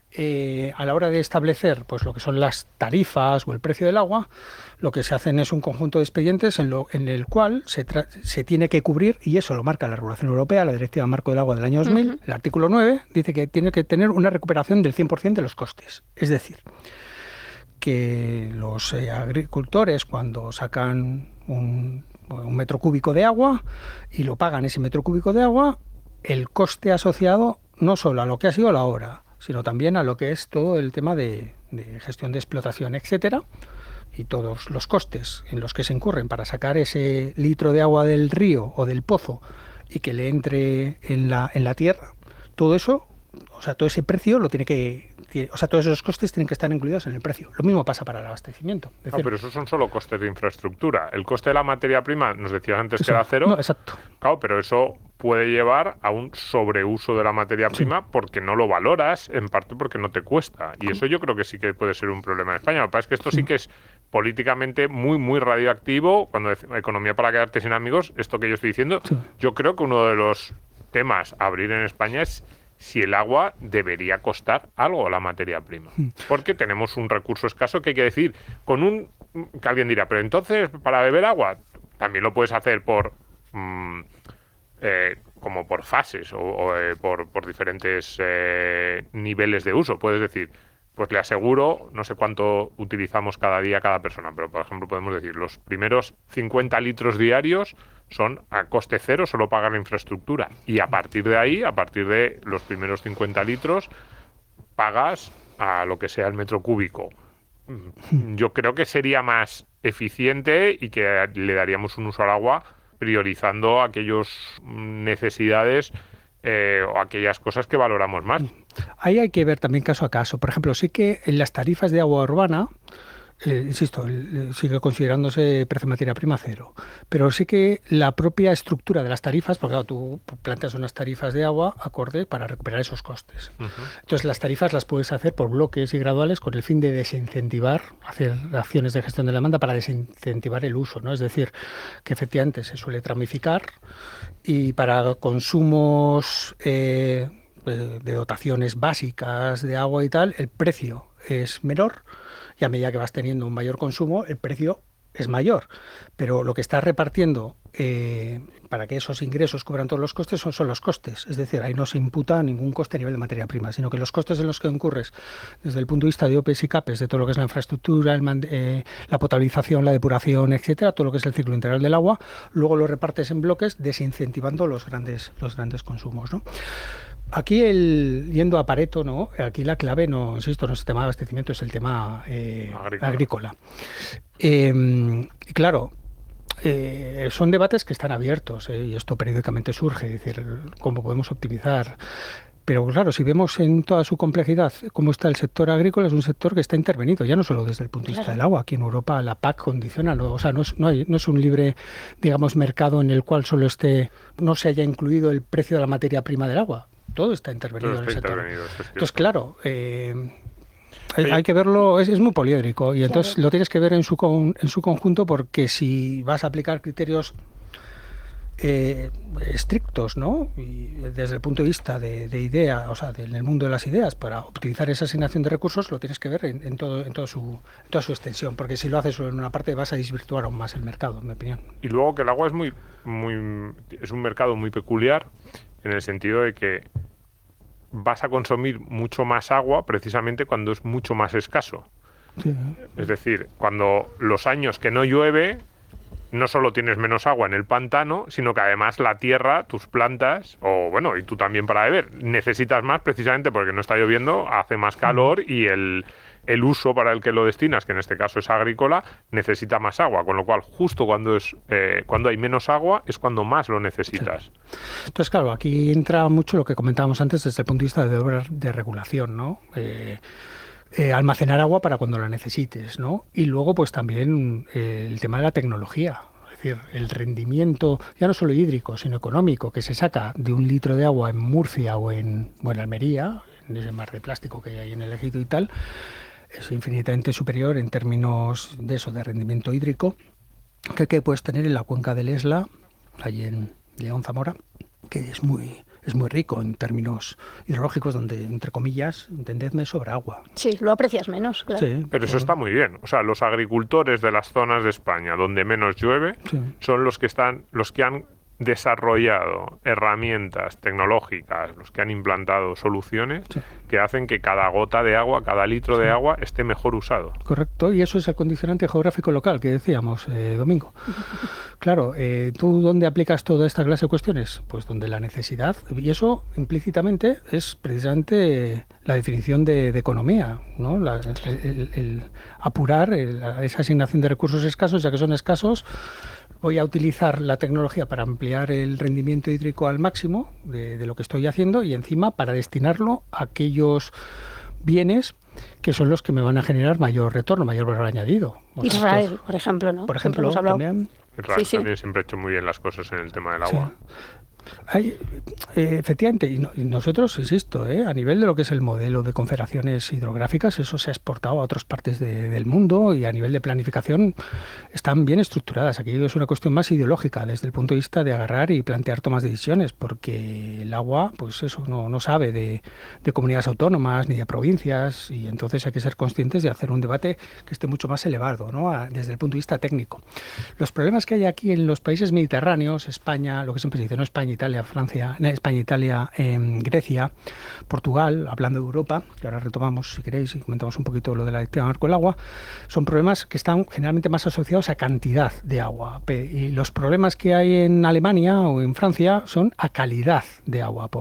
eh, a la hora de establecer pues lo que son las tarifas o el precio del agua, lo que se hacen es un conjunto de expedientes en, lo, en el cual se, tra- se tiene que cubrir, y eso lo marca la regulación europea, la Directiva Marco del Agua del año dos mil, Ujú. el artículo nueve, dice que tiene que tener una recuperación del cien por ciento de los costes. Es decir, que los eh, agricultores cuando sacan un, un metro cúbico de agua y lo pagan ese metro cúbico de agua, el coste asociado no solo a lo que ha sido la obra, sino también a lo que es todo el tema de, de gestión de explotación, etcétera, y todos los costes en los que se incurren para sacar ese litro de agua del río o del pozo y que le entre en la, en la tierra, todo eso, o sea, todo ese precio lo tiene que, tiene- o sea, todos esos costes tienen que estar incluidos en el precio. Lo mismo pasa para el abastecimiento. Es No, decir, pero esos son solo costes de infraestructura. El coste de la materia prima, nos decías antes eso- que era cero, no, exacto. claro, pero eso puede llevar a un sobreuso de la materia prima porque no lo valoras, en parte porque no te cuesta. Y eso yo creo que sí que puede ser un problema en España. Lo que pasa es que esto sí que es políticamente muy, muy radioactivo. Cuando decimos economía para quedarte sin amigos, esto que yo estoy diciendo, Sí. yo creo que uno de los temas a abrir en España es si el agua debería costar algo la materia prima. Porque tenemos un recurso escaso que hay que decir, con un... que alguien dirá, pero entonces para beber agua también lo puedes hacer por... mm, eh, como por fases o, o, eh, por, por diferentes eh, niveles de uso. Puedes decir, pues le aseguro, no sé cuánto utilizamos cada día cada persona, pero por ejemplo podemos decir, los primeros cincuenta litros diarios son a coste cero, solo pagar la infraestructura. Y a partir de ahí, a partir de los primeros cincuenta litros, pagas a lo que sea el metro cúbico. Mm, Yo creo que sería más eficiente y que le daríamos un uso al agua priorizando aquellas necesidades eh, o aquellas cosas que valoramos más. Ahí hay que ver también caso a caso. Por ejemplo, sí que en las tarifas de agua urbana Eh, insisto, el- sigue considerándose precio de materia prima cero, pero sí que la propia estructura de las tarifas, porque claro, tú planteas unas tarifas de agua acorde para recuperar esos costes. Ujú. Entonces las tarifas las puedes hacer por bloques y graduales con el fin de desincentivar, hacer acciones de gestión de la demanda para desincentivar el uso, ¿no? Es decir, que efectivamente se suele tramificar y para consumos eh, eh, de dotaciones básicas de agua y tal, el precio es menor y a medida que vas teniendo un mayor consumo, el precio es mayor. Pero lo que estás repartiendo eh, para que esos ingresos cubran todos los costes son, son los costes. Es decir, ahí no se imputa ningún coste a nivel de materia prima, sino que los costes en los que incurres desde el punto de vista de O P E S y CAPES, de todo lo que es la infraestructura, el man- eh, la potabilización, la depuración, etcétera, todo lo que es el ciclo integral del agua, luego lo repartes en bloques desincentivando los grandes, los grandes consumos, ¿no? Aquí, el, yendo a Pareto, ¿no? Aquí la clave, no, insisto, no es el tema de abastecimiento, es el tema eh, Agrícola. agrícola. Eh, y claro, eh, son debates que están abiertos, eh, y esto periódicamente surge, es decir, cómo podemos optimizar. Pero claro, si vemos en toda su complejidad cómo está el sector agrícola, es un sector que está intervenido, ya no solo desde el punto de vista Claro. del agua. Aquí en Europa la P A C condiciona, no, o sea, no es, no, hay- no es un libre, digamos, mercado en el cual solo esté, no se haya incluido el precio de la materia prima del agua. Todo está intervenido Todo en el está sector. intervenido, eso es Entonces, cierto. claro, eh, hay, Oye. hay que verlo, es, es muy poliédrico y entonces Claro. lo tienes que ver en su, con- en su conjunto, porque si vas a aplicar criterios eh, estrictos, ¿no? Y desde el punto de vista de, de idea, o sea, del mundo de las ideas, para optimizar esa asignación de recursos, lo tienes que ver en, en todo, en, todo su, en toda su extensión, porque si lo haces solo en una parte vas a desvirtuar aún más el mercado, en mi opinión. Y luego que el agua es muy, muy, es un mercado muy peculiar en el sentido de que vas a consumir mucho más agua precisamente cuando es mucho más escaso. Sí. Es decir, cuando los años que no llueve, no solo tienes menos agua en el pantano, sino que además la tierra, tus plantas, o bueno, y tú también para beber, necesitas más precisamente porque no está lloviendo, hace más calor y el, el uso para el que lo destinas, que en este caso es agrícola, necesita más agua, con lo cual justo cuando es eh, cuando hay menos agua es cuando más lo necesitas. Entonces, claro, aquí entra mucho lo que comentábamos antes desde el punto de vista de obras de regulación, ¿no? Eh, eh, almacenar agua para cuando la necesites, ¿no? Y luego, pues también eh, el tema de la tecnología. Es decir, el rendimiento, ya no solo hídrico, sino económico, que se saca de un litro de agua en Murcia o en, o en Almería, en ese mar de plástico que hay en el Ejido y tal, es infinitamente superior en términos de eso, de rendimiento hídrico, que, que puedes tener en la cuenca del Esla, allí en León, Zamora, que es muy, es muy rico en términos hidrológicos, donde, entre comillas, entendedme, sobra agua. Sí, lo aprecias menos, claro. Sí, Pero eso está muy bien. O sea, los agricultores de las zonas de España donde menos llueve sí. son los que están, los que han desarrollado herramientas tecnológicas, los que han implantado soluciones Sí. que hacen que cada gota de agua, cada litro de agua esté mejor usado. Correcto, y eso es el condicionante geográfico local que decíamos, eh, Domingo. Claro, eh, ¿tú dónde aplicas toda esta clase de cuestiones? Pues donde la necesidad, y eso implícitamente es precisamente la definición de, de economía, ¿no? La- el, el- el apurar el- esa asignación de recursos escasos, ya que son escasos. Voy a utilizar la tecnología para ampliar el rendimiento hídrico al máximo de, de lo que estoy haciendo y encima para destinarlo a aquellos bienes que son los que me van a generar mayor retorno, mayor valor añadido. O sea, Israel, estos- por ejemplo, ¿no? por Siempre ejemplo, hemos hablado. también. Israel Sí, sí. también siempre ha hecho muy bien las cosas en el tema del Sí. agua. Hay, eh, efectivamente, y, no- y nosotros, insisto, eh, a nivel de lo que es el modelo de confederaciones hidrográficas, eso se ha exportado a otras partes de- del mundo y a nivel de planificación están bien estructuradas. Aquí es una cuestión más ideológica desde el punto de vista de agarrar y plantear tomas de decisiones, porque el agua, pues eso, no, no sabe de, de comunidades autónomas ni de provincias, y entonces hay que ser conscientes de hacer un debate que esté mucho más elevado, ¿no? A- desde el punto de vista técnico. Los problemas que hay aquí en los países mediterráneos, España, lo que siempre se dice, no España, Italia, Francia, no, España, Italia, em, Grecia, Portugal, hablando de Europa, que ahora retomamos si queréis y comentamos un poquito lo de la directiva marco del agua, son problemas que están generalmente más asociados a cantidad de agua. Pe- Y los problemas que hay en Alemania o en Francia son a calidad de agua, por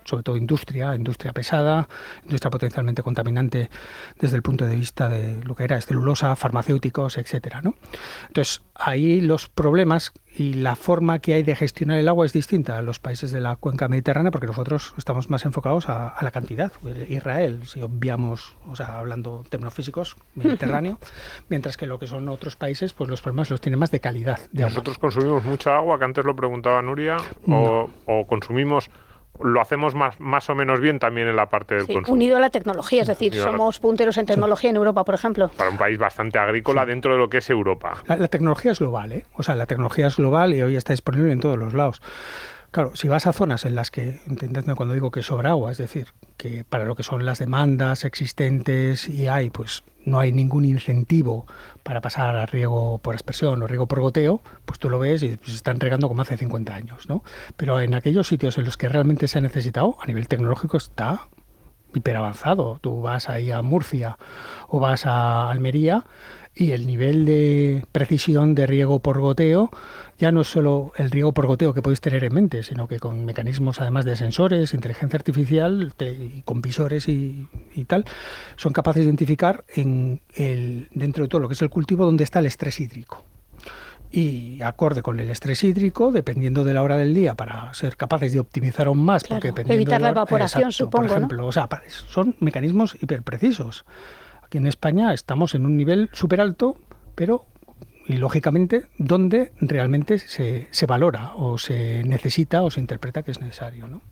sobre todo industria, industria pesada, industria potencialmente contaminante desde el punto de vista de lo que era celulosa, farmacéuticos, etcétera, ¿no? Entonces, ahí los problemas y la forma que hay de gestionar el agua es distinta a los países de la cuenca mediterránea, porque nosotros estamos más enfocados a, a la cantidad. Israel, si obviamos, o sea, hablando en términos físicos, Mediterráneo, mientras que lo que son otros países, pues los problemas los tienen más de calidad de agua. ¿Nosotros consumimos mucha agua, que antes lo preguntaba Nuria, o, o consumimos, lo hacemos más, más o menos bien también en la parte del Sí, consumo? unido a la tecnología, es decir, Unido a la- somos punteros en tecnología en Europa, por ejemplo. Para un país bastante agrícola dentro de lo que es Europa. La, la tecnología es global, ¿eh? O sea, la tecnología es global y hoy está disponible en todos los lados. Claro, si vas a zonas en las que, entendedme cuando digo que sobra agua, es decir, que para lo que son las demandas existentes y hay, pues no hay ningún incentivo para pasar a riego por aspersión o riego por goteo, pues tú lo ves y pues, se están regando como hace cincuenta años, ¿no? Pero en aquellos sitios en los que realmente se ha necesitado, a nivel tecnológico está hiperavanzado. Tú vas ahí a Murcia o vas a Almería y el nivel de precisión de riego por goteo ya no es solo el riego por goteo que podéis tener en mente, sino que con mecanismos además de sensores, inteligencia artificial, te, y con visores y, y tal, son capaces de identificar en el, dentro de todo lo que es el cultivo dónde está el estrés hídrico. Y acorde con el estrés hídrico, dependiendo de la hora del día, para ser capaces de optimizar aún más. Claro, Porque dependiendo evitar de la hora- evaporación, Exacto, supongo, por ¿no? ejemplo, o sea, pa- son mecanismos hiperprecisos. Aquí en España estamos en un nivel súper alto, pero, y lógicamente, donde realmente se, se valora o se necesita o se interpreta que es necesario, ¿no?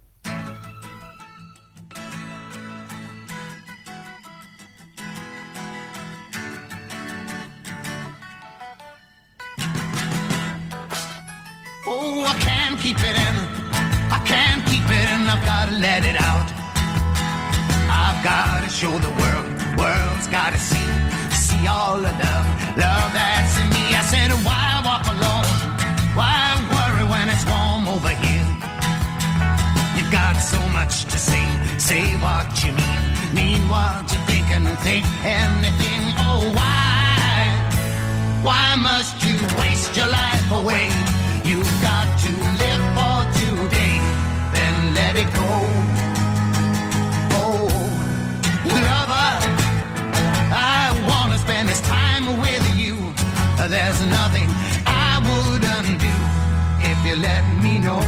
Oh, I can't keep it in. I can't keep it in. I've got to let it out. I've got to show the world. World's got to see. See all the love. Love that's in me. I said, why walk alone? Why worry when it's warm over here? You've got so much to say. Say what you mean. Mean what you think and think anything. Oh, why? Why must you waste your life away? You've got to live for today, then let it go. Oh, lover, I want to spend this time with you. There's nothing I wouldn't do if you let me know.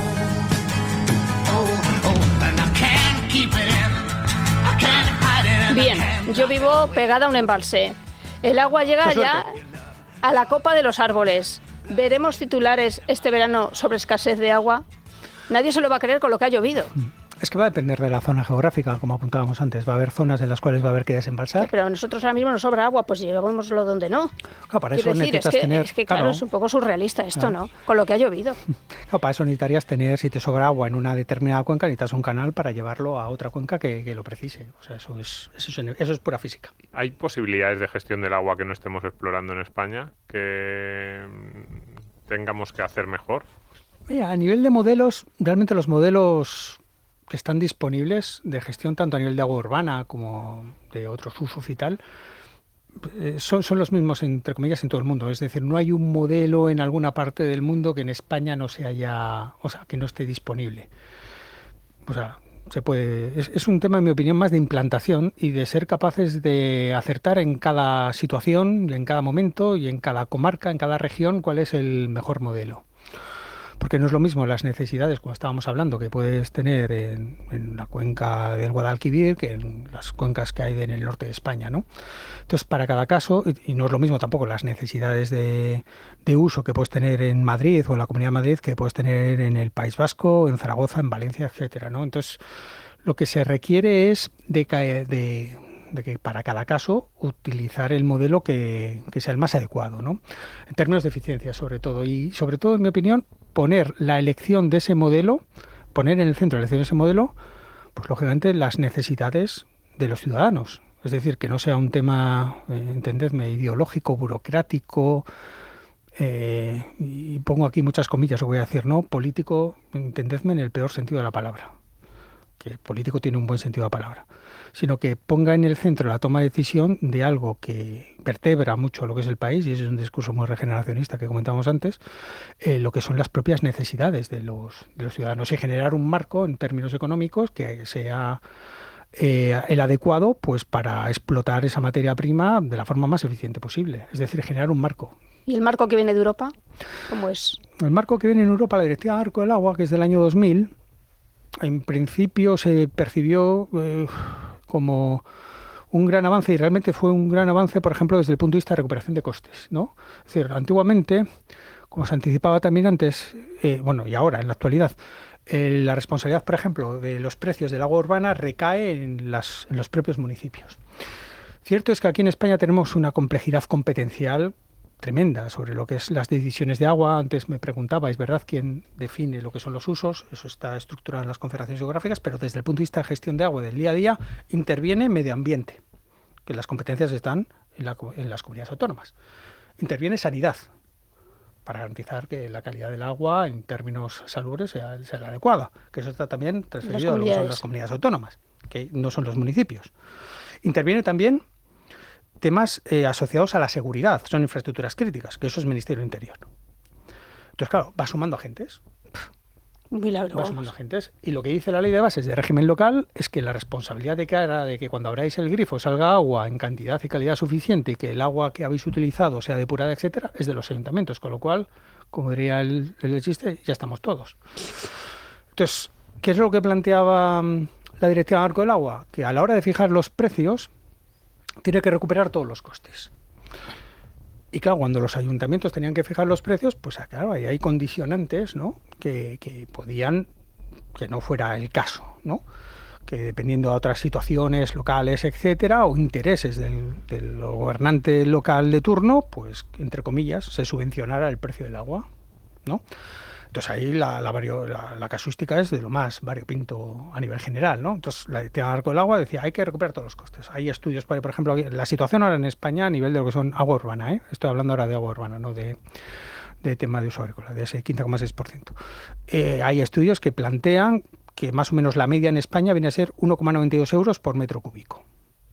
Oh, oh, and I can't keep it in. I can't hide it. And I Bien, can't yo vivo pegada a un embalse. El agua llega Qué ya a la copa de los árboles. ¿Veremos titulares este verano sobre escasez de agua? Nadie se lo va a creer con lo que ha llovido. Es que va a depender de la zona geográfica, como apuntábamos antes. Va a haber zonas en las cuales va a haber que desembalsar. Pero a nosotros ahora mismo nos sobra agua, pues llevémoslo donde no. Claro, para eso Quiero decir, es necesitas que, tener... es que claro, claro, es un poco surrealista esto, Claro. ¿no? Con lo que ha llovido. claro, para eso necesitarías tener, si te sobra agua en una determinada cuenca, necesitas un canal para llevarlo a otra cuenca que, que lo precise. O sea, eso es, eso es, eso es pura física. ¿Hay posibilidades de gestión del agua que no estemos explorando en España, que mm, tengamos que hacer mejor? Mira, a nivel de modelos, realmente los modelos que están disponibles de gestión tanto a nivel de agua urbana como de otros usos y tal, eh, son, son los mismos, entre comillas, en todo el mundo. Es decir, no hay un modelo en alguna parte del mundo que en España no se haya, o sea, que no esté disponible. O sea, se puede, es, es un tema, en mi opinión, más de implantación y de ser capaces de acertar en cada situación, en cada momento y en cada comarca, en cada región, cuál es el mejor modelo. Porque no es lo mismo las necesidades, como estábamos hablando, que puedes tener en, en la cuenca del Guadalquivir que en las cuencas que hay en el norte de España, ¿no? Entonces, para cada caso, y, y no es lo mismo tampoco las necesidades de, de uso que puedes tener en Madrid o en la Comunidad de Madrid que puedes tener en el País Vasco, en Zaragoza, en Valencia, etcétera, ¿no? Entonces, lo que se requiere es de, cae- de, de que para cada caso utilizar el modelo que, que sea el más adecuado, ¿no? En términos de eficiencia, sobre todo. Y sobre todo, en mi opinión, poner la elección de ese modelo, poner en el centro de la elección de ese modelo, pues lógicamente las necesidades de los ciudadanos. Es decir, que no sea un tema, eh, entendedme, ideológico, burocrático, eh, y pongo aquí muchas comillas, lo voy a decir, ¿no? Político, entendedme en el peor sentido de la palabra. Que político tiene un buen sentido de la palabra. sino que ponga en el centro la toma de decisión de algo que vertebra mucho lo que es el país, y ese es un discurso muy regeneracionista que comentábamos antes, eh, lo que son las propias necesidades de los, de los ciudadanos, y generar un marco en términos económicos que sea eh, el adecuado pues para explotar esa materia prima de la forma más eficiente posible, es decir, generar un marco. ¿Y el marco que viene de Europa? ¿Cómo es? El marco que viene en Europa, la Directiva Marco del Agua, que es del año dos mil, en principio se percibió eh, como un gran avance, y realmente fue un gran avance, por ejemplo, desde el punto de vista de recuperación de costes, ¿no? Es decir, antiguamente, como se anticipaba también antes, eh, bueno, y ahora, en la actualidad, eh, la responsabilidad, por ejemplo, de los precios del agua urbana recae en, las, en los propios municipios. Cierto es que aquí en España tenemos una complejidad competencial tremenda sobre lo que es las decisiones de agua. Antes me preguntabais, ¿verdad?, quién define lo que son los usos. Eso está estructurado en las confederaciones geográficas, pero desde el punto de vista de gestión de agua del día a día interviene medio ambiente, que las competencias están en, la, en las comunidades autónomas. Interviene sanidad, para garantizar que la calidad del agua en términos salubres sea, sea la adecuada, que eso está también transferido a lo que son las comunidades autónomas, que no son los municipios. Interviene también temas eh, asociados a la seguridad, son infraestructuras críticas, que eso es Ministerio del Interior. Entonces, claro, va sumando agentes. Milagro, va sumando agentes. Y lo que dice la ley de bases de régimen local es que la responsabilidad de cara de que cuando abráis el grifo salga agua en cantidad y calidad suficiente y que el agua que habéis utilizado sea depurada, etcétera, es de los ayuntamientos, con lo cual, como diría el, el chiste, ya estamos todos. Entonces, ¿qué es lo que planteaba la Directiva Marco del Agua? Que a la hora de fijar los precios tiene que recuperar todos los costes. Y claro, cuando los ayuntamientos tenían que fijar los precios, pues claro, ahí hay condicionantes, ¿no?, que, que podían, que no fuera el caso, ¿no?, que dependiendo de otras situaciones locales, etcétera, o intereses del, del gobernante local de turno, pues, entre comillas, se subvencionara el precio del agua, ¿no? Entonces ahí la, la, vario, la, la casuística es de lo más variopinto a nivel general, ¿no? Entonces la Directiva Marco del Agua decía, hay que recuperar todos los costes. Hay estudios, por ejemplo, la situación ahora en España a nivel de lo que son agua urbana, ¿eh? Estoy hablando ahora de agua urbana, no de, de tema de uso agrícola, de ese quince coma seis por ciento. Eh, hay estudios que plantean que más o menos la media en España viene a ser uno coma noventa y dos euros por metro cúbico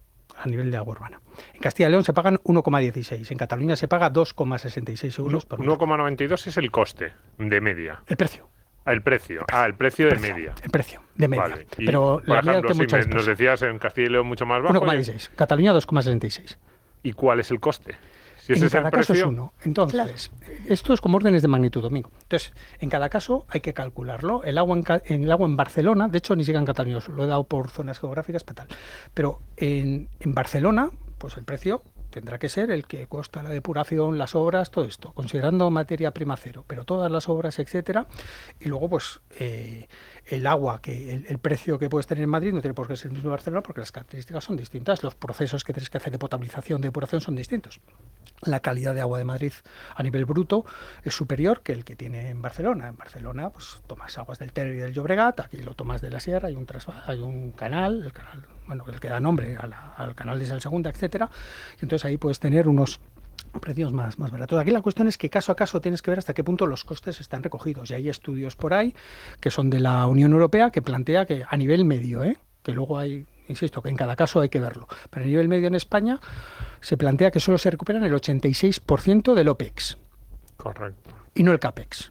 a nivel de agua urbana. En Castilla y León se pagan uno coma dieciséis, en Cataluña se paga dos coma sesenta y seis euros por metro. uno coma noventa y dos es el coste de media. El precio. Ah, el precio. Ah, el precio de precio, media. El precio de media. Vale. Y, pero por la ejemplo, media si me, nos decías en Castilla y León mucho más bajo. uno coma dieciséis. Cataluña dos coma setenta y seis. ¿Y cuál es el coste? Si ese en es cada el caso precio, es uno. Entonces, claro, esto es como órdenes de magnitud, Domingo. Entonces, en cada caso hay que calcularlo. El agua en, en, el agua en Barcelona, de hecho ni siquiera en Cataluña, lo he dado por zonas geográficas, tal. Pero en, en Barcelona, pues el precio tendrá que ser el que cuesta la depuración, las obras, todo esto, considerando materia prima cero, pero todas las obras, etcétera. Y luego, pues, eh, el agua, que el, el precio que puedes tener en Madrid no tiene por qué ser el mismo en Barcelona, porque las características son distintas, los procesos que tienes que hacer de potabilización, de depuración son distintos. La calidad de agua de Madrid a nivel bruto es superior que el que tiene en Barcelona. En Barcelona, pues tomas aguas del Ter y del Llobregat, aquí lo tomas de la Sierra, hay un, hay un canal, el canal, bueno, el que da nombre a la, al canal de Isabel segunda, etcétera. Y entonces ahí puedes tener unos precios más, más baratos. Aquí la cuestión es que caso a caso tienes que ver hasta qué punto los costes están recogidos. Y hay estudios por ahí que son de la Unión Europea que plantea que a nivel medio, ¿eh? que luego hay, insisto, que en cada caso hay que verlo, pero a nivel medio en España se plantea que solo se recuperan el ochenta y seis por ciento del OPEX. Correcto. Y no el CAPEX.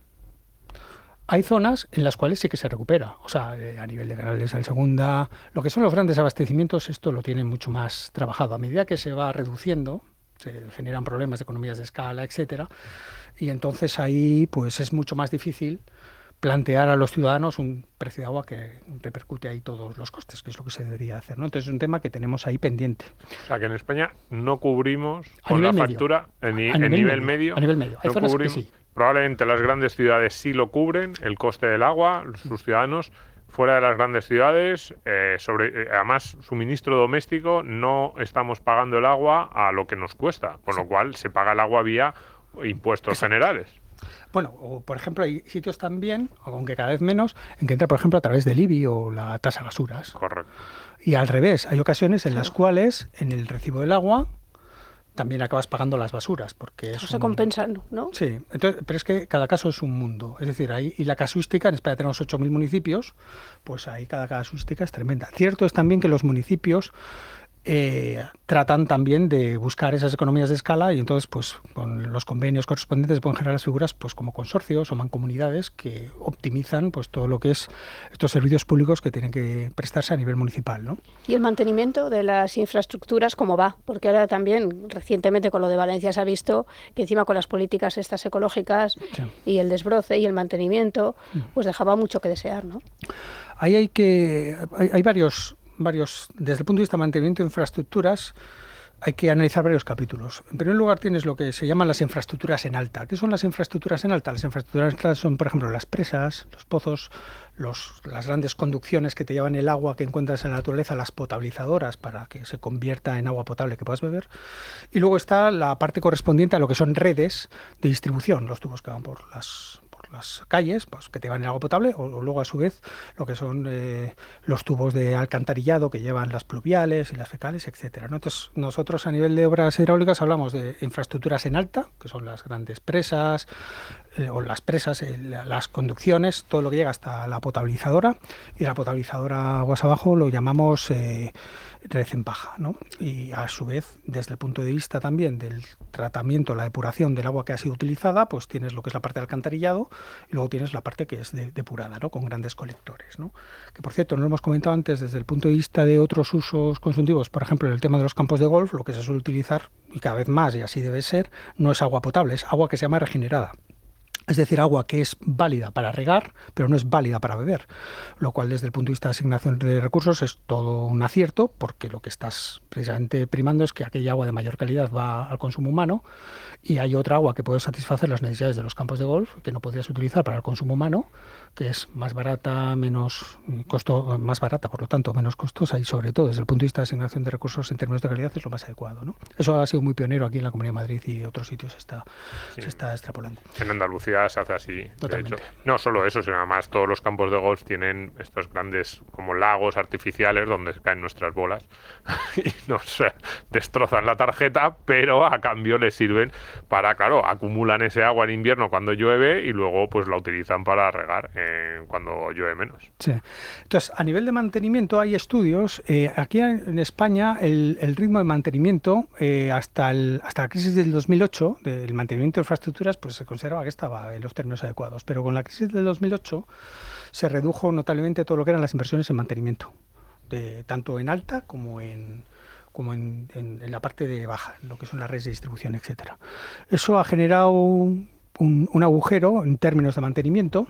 Hay zonas en las cuales sí que se recupera, o sea, eh, a nivel de canales al segunda, lo que son los grandes abastecimientos, esto lo tienen mucho más trabajado. A medida que se va reduciendo, se generan problemas de economías de escala, etcétera, y entonces ahí pues es mucho más difícil plantear a los ciudadanos un precio de agua que repercute ahí todos los costes, que es lo que se debería hacer, ¿no? Entonces es un tema que tenemos ahí pendiente. O sea, que en España no cubrimos a con la medio. factura en, a en nivel, nivel medio, medio. A nivel medio. Hay no zonas cubrimos, que sí. Probablemente las grandes ciudades sí lo cubren, el coste del agua, sus ciudadanos. Fuera de las grandes ciudades, eh, sobre, eh, además, suministro doméstico, no estamos pagando el agua a lo que nos cuesta, con sí. lo cual se paga el agua vía impuestos Exacto. generales. Bueno, o por ejemplo, hay sitios también, aunque cada vez menos, en que entra, por ejemplo, a través del I B I o la tasa basuras. Correcto. Y al revés, hay ocasiones en las cuales, en el recibo del agua, también acabas pagando las basuras, porque es Eso se un- compensan, ¿no? Sí, entonces, pero es que cada caso es un mundo. Es decir, ahí, y la casuística, en España tenemos ocho mil municipios, pues ahí cada casuística es tremenda. Cierto es también que los municipios eh, tratan también de buscar esas economías de escala y entonces, pues con los convenios correspondientes se pueden generar las figuras pues como consorcios o mancomunidades que optimizan pues todo lo que es estos servicios públicos que tienen que prestarse a nivel municipal, ¿no? Y el mantenimiento de las infraestructuras, ¿cómo va? Porque ahora también, recientemente con lo de Valencia se ha visto que encima con las políticas estas ecológicas Sí. y el desbroce y el mantenimiento, pues dejaba mucho que desear, ¿no? Ahí hay que hay, hay varios varios desde el punto de vista de mantenimiento de infraestructuras hay que analizar varios capítulos. En primer lugar tienes lo que se llaman las infraestructuras en alta. ¿Qué son las infraestructuras en alta? Las infraestructuras en alta son, por ejemplo, las presas, los pozos, los, las grandes conducciones que te llevan el agua que encuentras en la naturaleza, las potabilizadoras para que se convierta en agua potable que puedas beber. Y luego está la parte correspondiente a lo que son redes de distribución, los tubos que van por las las calles, pues que te van el agua potable, o, o luego a su vez lo que son eh, los tubos de alcantarillado que llevan las pluviales y las fecales, etcétera, ¿no? Entonces nosotros a nivel de obras hidráulicas hablamos de infraestructuras en alta, que son las grandes presas eh, o las presas, eh, las conducciones, todo lo que llega hasta la potabilizadora, y la potabilizadora aguas abajo lo llamamos eh, red en paja, ¿no? Y a su vez, desde el punto de vista también del tratamiento, la depuración del agua que ha sido utilizada, pues tienes lo que es la parte de alcantarillado y luego tienes la parte que es de, depurada, ¿no? Con grandes colectores, ¿no? Que por cierto, no lo hemos comentado antes, desde el punto de vista de otros usos consultivos, por ejemplo, en el tema de los campos de golf, lo que se suele utilizar, y cada vez más, y así debe ser, no es agua potable, es agua que se llama regenerada. Es decir, agua que es válida para regar, pero no es válida para beber, lo cual desde el punto de vista de asignación de recursos es todo un acierto, porque lo que estás precisamente primando es que aquella agua de mayor calidad va al consumo humano y hay otra agua que puede satisfacer las necesidades de los campos de golf que no podrías utilizar para el consumo humano, que es más barata, menos costo, más barata, por lo tanto, menos costosa y sobre todo desde el punto de vista de asignación de recursos en términos de calidad es lo más adecuado, ¿no? Eso ha sido muy pionero aquí en la Comunidad de Madrid y otros sitios está, Sí. se está extrapolando. En Andalucía se hace así. De Totalmente. hecho, no solo eso, sino además todos los campos de golf tienen estos grandes como lagos artificiales donde caen nuestras bolas y nos eh, destrozan la tarjeta, pero a cambio les sirven para, claro, acumulan ese agua en invierno cuando llueve y luego pues la utilizan para regar eh, cuando llueve menos. Sí. Entonces, a nivel de mantenimiento hay estudios. Eh, aquí en España el, el ritmo de mantenimiento eh, hasta, el, hasta la crisis del dos mil ocho, del mantenimiento de infraestructuras, pues se consideraba que estaba en los términos adecuados. Pero con la crisis del dos mil ocho se redujo notablemente todo lo que eran las inversiones en mantenimiento, de, tanto en alta como en como en, en, en la parte de baja, lo que son las redes de distribución, etcétera. Eso ha generado un, un, un agujero en términos de mantenimiento,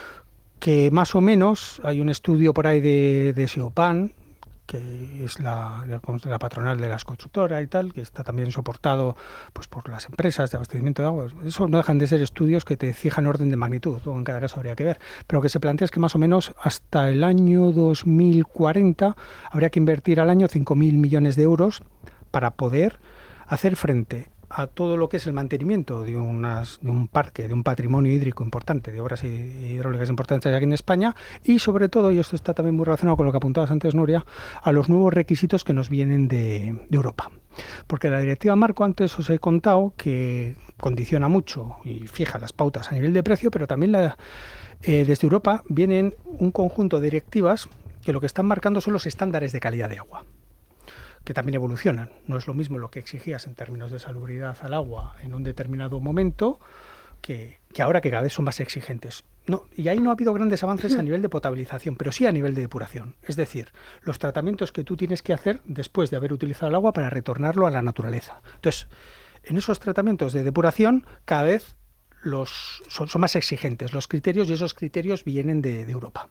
que más o menos hay un estudio por ahí de, de Seopan, que es la, la patronal de las constructoras y tal, que está también soportado pues por las empresas de abastecimiento de agua. Eso no dejan de ser estudios que te fijan orden de magnitud, o en cada caso habría que ver. Pero lo que se plantea es que más o menos hasta el año dos mil cuarenta habría que invertir al año cinco mil millones de euros para poder hacer frente a todo lo que es el mantenimiento de, unas, de un parque, de un patrimonio hídrico importante, de obras hidráulicas importantes aquí en España y sobre todo, y esto está también muy relacionado con lo que apuntabas antes, Nuria, a los nuevos requisitos que nos vienen de, de Europa. Porque la directiva marco, antes os he contado que condiciona mucho y fija las pautas a nivel de precio, pero también la, eh, desde Europa vienen un conjunto de directivas que lo que están marcando son los estándares de calidad de agua, que también evolucionan. No es lo mismo lo que exigías en términos de salubridad al agua en un determinado momento que, que ahora que cada vez son más exigentes. No, y ahí no ha habido grandes avances a nivel de potabilización, pero sí a nivel de depuración. Es decir, los tratamientos que tú tienes que hacer después de haber utilizado el agua para retornarlo a la naturaleza. Entonces, en esos tratamientos de depuración cada vez los, son, son más exigentes los criterios y esos criterios vienen de, de Europa.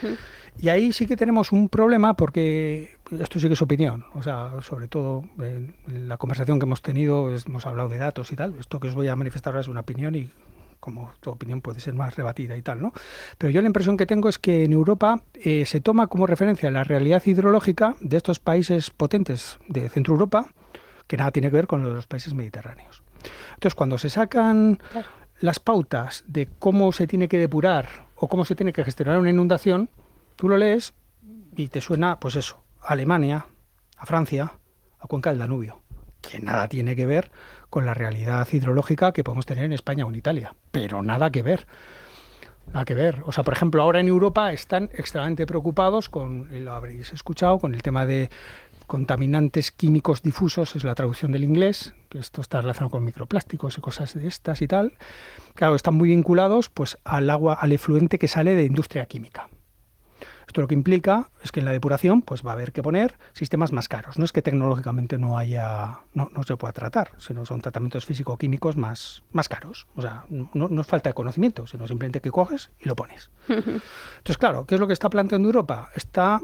Y ahí sí que tenemos un problema porque esto sí que es opinión, o sea, sobre todo en la conversación que hemos tenido hemos hablado de datos y tal, esto que os voy a manifestar ahora es una opinión y como tu opinión puede ser más rebatida y tal, ¿no? Pero yo la impresión que tengo es que en Europa eh, se toma como referencia la realidad hidrológica de estos países potentes de Centro Europa, que nada tiene que ver con los países mediterráneos. Entonces, cuando se sacan claro. las pautas de cómo se tiene que depurar o cómo se tiene que gestionar una inundación, tú lo lees y te suena, pues eso, a Alemania, a Francia, a Cuenca del Danubio. que nada tiene que ver con la realidad hidrológica que podemos tener en España o en Italia, pero nada que ver. Nada que ver. O sea, por ejemplo, ahora en Europa están extremadamente preocupados con, lo habréis escuchado, con el tema de contaminantes químicos difusos, es la traducción del inglés, que esto está relacionado con microplásticos y cosas de estas y tal. Claro, están muy vinculados pues al agua, al efluente que sale de industria química. Esto lo que implica es que en la depuración pues va a haber que poner sistemas más caros. No es que tecnológicamente no haya, no, no se pueda tratar, sino son tratamientos físico-químicos más, más caros. O sea, no, no es falta de conocimiento, sino simplemente que coges y lo pones. Entonces, claro, ¿qué es lo que está planteando Europa? Está,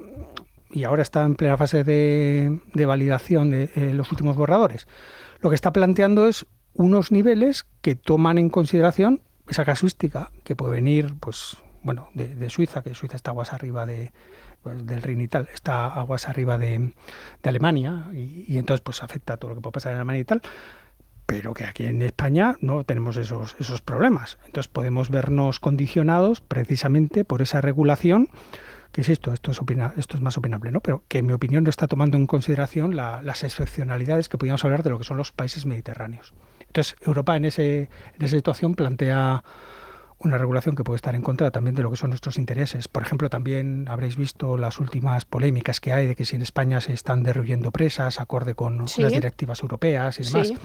y ahora está en plena fase de, de validación de eh, los últimos borradores. Lo que está planteando es unos niveles que toman en consideración esa casuística que puede venir, pues, bueno, de, de Suiza, que Suiza está aguas arriba de, pues, del Rin y tal, está aguas arriba de, de Alemania y, y entonces pues afecta a todo lo que puede pasar en Alemania y tal, pero que aquí en España no tenemos esos, esos problemas. Entonces podemos vernos condicionados precisamente por esa regulación, que es esto, esto es, opina, esto es más opinable, ¿no? Pero que en mi opinión no está tomando en consideración la, las excepcionalidades que podríamos hablar de lo que son los países mediterráneos. Entonces Europa en, ese, en esa situación plantea una regulación que puede estar en contra también de lo que son nuestros intereses. Por ejemplo, también habréis visto las últimas polémicas que hay de que si en España se están derribando presas acorde con sí. las directivas europeas y demás. Sí.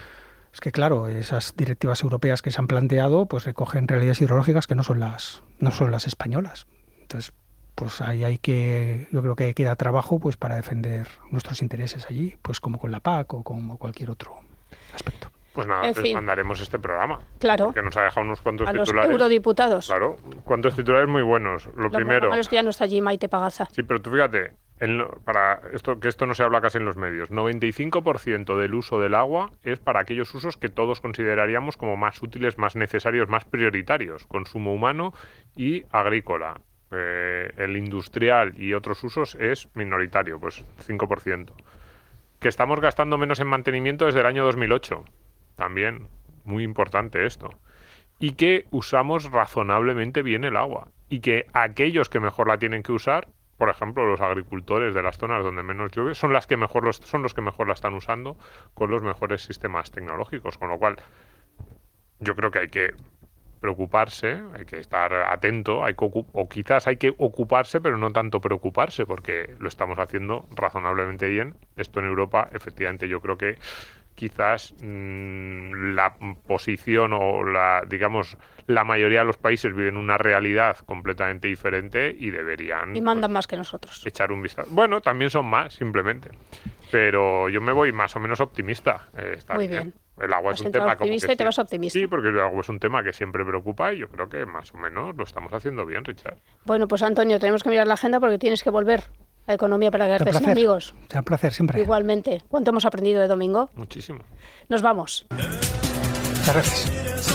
Es que claro, esas directivas europeas que se han planteado pues recogen realidades hidrológicas que no son las, no son las españolas. Entonces, pues ahí hay que, yo creo que queda trabajo pues para defender nuestros intereses allí, pues como con la P A C o como cualquier otro aspecto. Pues nada, en fin. mandaremos este programa. Claro. Porque nos ha dejado unos cuantos a titulares. Los eurodiputados. Claro, cuantos titulares muy buenos. Lo, lo primero. Lo es que ya no está allí Maite Pagaza. Sí, pero tú fíjate, en, para esto que esto no se habla casi en los medios. noventa y cinco por ciento del uso del agua es para aquellos usos que todos consideraríamos como más útiles, más necesarios, más prioritarios. Consumo humano y agrícola. Eh, el industrial y otros usos es minoritario, pues cinco por ciento. Que estamos gastando menos en mantenimiento desde el año dos mil ocho. También, muy importante esto. Y que usamos razonablemente bien el agua. Y que aquellos que mejor la tienen que usar, por ejemplo, los agricultores de las zonas donde menos llueve, son, las que mejor los, son los que mejor la están usando con los mejores sistemas tecnológicos. Con lo cual, yo creo que hay que preocuparse, hay que estar atento, hay que o quizás hay que ocuparse, pero no tanto preocuparse, porque lo estamos haciendo razonablemente bien. Esto en Europa, efectivamente, yo creo que quizás mmm, la posición o la, digamos, la mayoría de los países viven una realidad completamente diferente y deberían... Y mandan pues, más que nosotros. Echar un vistazo. Bueno, también son más, simplemente. Pero yo me voy más o menos optimista. Eh, está Muy bien. El agua vas es un tema como optimista y te vas optimista. Sí, porque el agua es un tema que siempre preocupa y yo creo que más o menos lo estamos haciendo bien, Richard. Bueno, pues Antonio, tenemos que mirar la agenda porque tienes que volver a Economía para quedarte sin amigos. Será un placer siempre. Igualmente. ¿Cuánto hemos aprendido de domingo? Muchísimo. Nos vamos. Muchas gracias.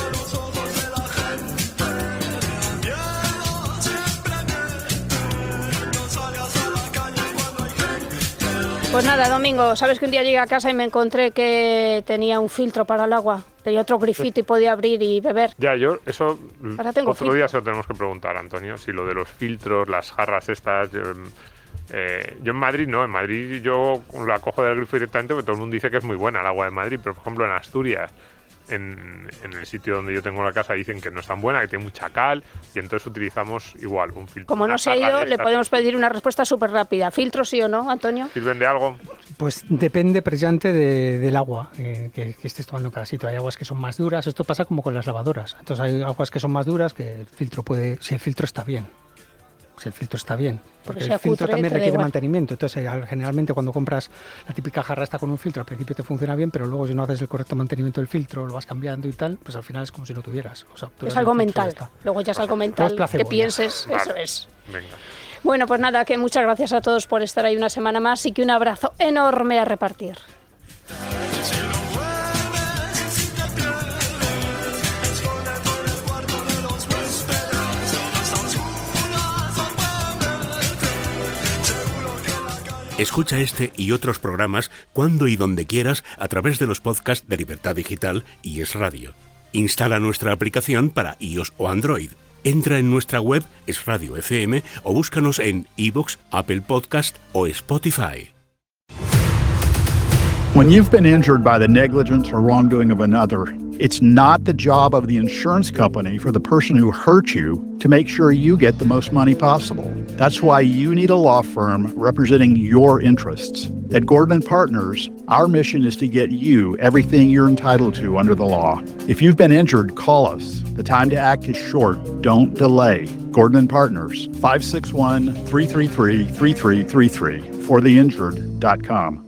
Pues nada, Domingo, sabes que un día llegué a casa y me encontré que tenía un filtro para el agua, tenía otro grifito y podía abrir y beber. Ya, yo, eso Ahora tengo otro filtro. día se lo tenemos que preguntar, Antonio, si lo de los filtros, las jarras estas... Yo, eh, yo en Madrid no, en Madrid yo la cojo del grifo directamente porque todo el mundo dice que es muy buena el agua de Madrid, pero por ejemplo en Asturias, en, en el sitio donde yo tengo la casa, dicen que no es tan buena, que tiene mucha cal, y entonces utilizamos igual un filtro. Como no se ha ido, le podemos pedir una respuesta súper rápida. ¿Filtro sí o no, Antonio? ¿Sirven de algo? Pues depende precisamente de, del agua eh, que, que estés tomando en cada sitio. Hay aguas que son más duras, esto pasa como con las lavadoras. Entonces hay aguas que son más duras que el filtro puede, si el filtro está bien. Si el filtro está bien. Porque el filtro también requiere mantenimiento. Entonces, generalmente cuando compras la típica jarra esta con un filtro, al principio te funciona bien, pero luego si no haces el correcto mantenimiento del filtro, lo vas cambiando y tal, pues al final es como si no tuvieras. O sea, es algo mental. Luego ya es algo mental placebo, que pienses, vale. Eso es. Venga. Bueno, pues nada, que muchas gracias a todos por estar ahí una semana más y que un abrazo enorme a repartir. Escucha este y otros programas cuando y donde quieras a través de los podcasts de Libertad Digital y Es Radio. Instala nuestra aplicación para iOS o Android. Entra en nuestra web Es Radio F M o búscanos en iVoox, Apple Podcast o Spotify. When you've been injured by the negligence or wrongdoing of another, it's not the job of the insurance company for the person who hurt you to make sure you get the most money possible. That's why you need a law firm representing your interests. At Gordon and Partners, our mission is to get you everything you're entitled to under the law. If you've been injured, call us. The time to act is short. Don't delay. Gordon and Partners, five six one, three three three, three three three three, for the injured dot com.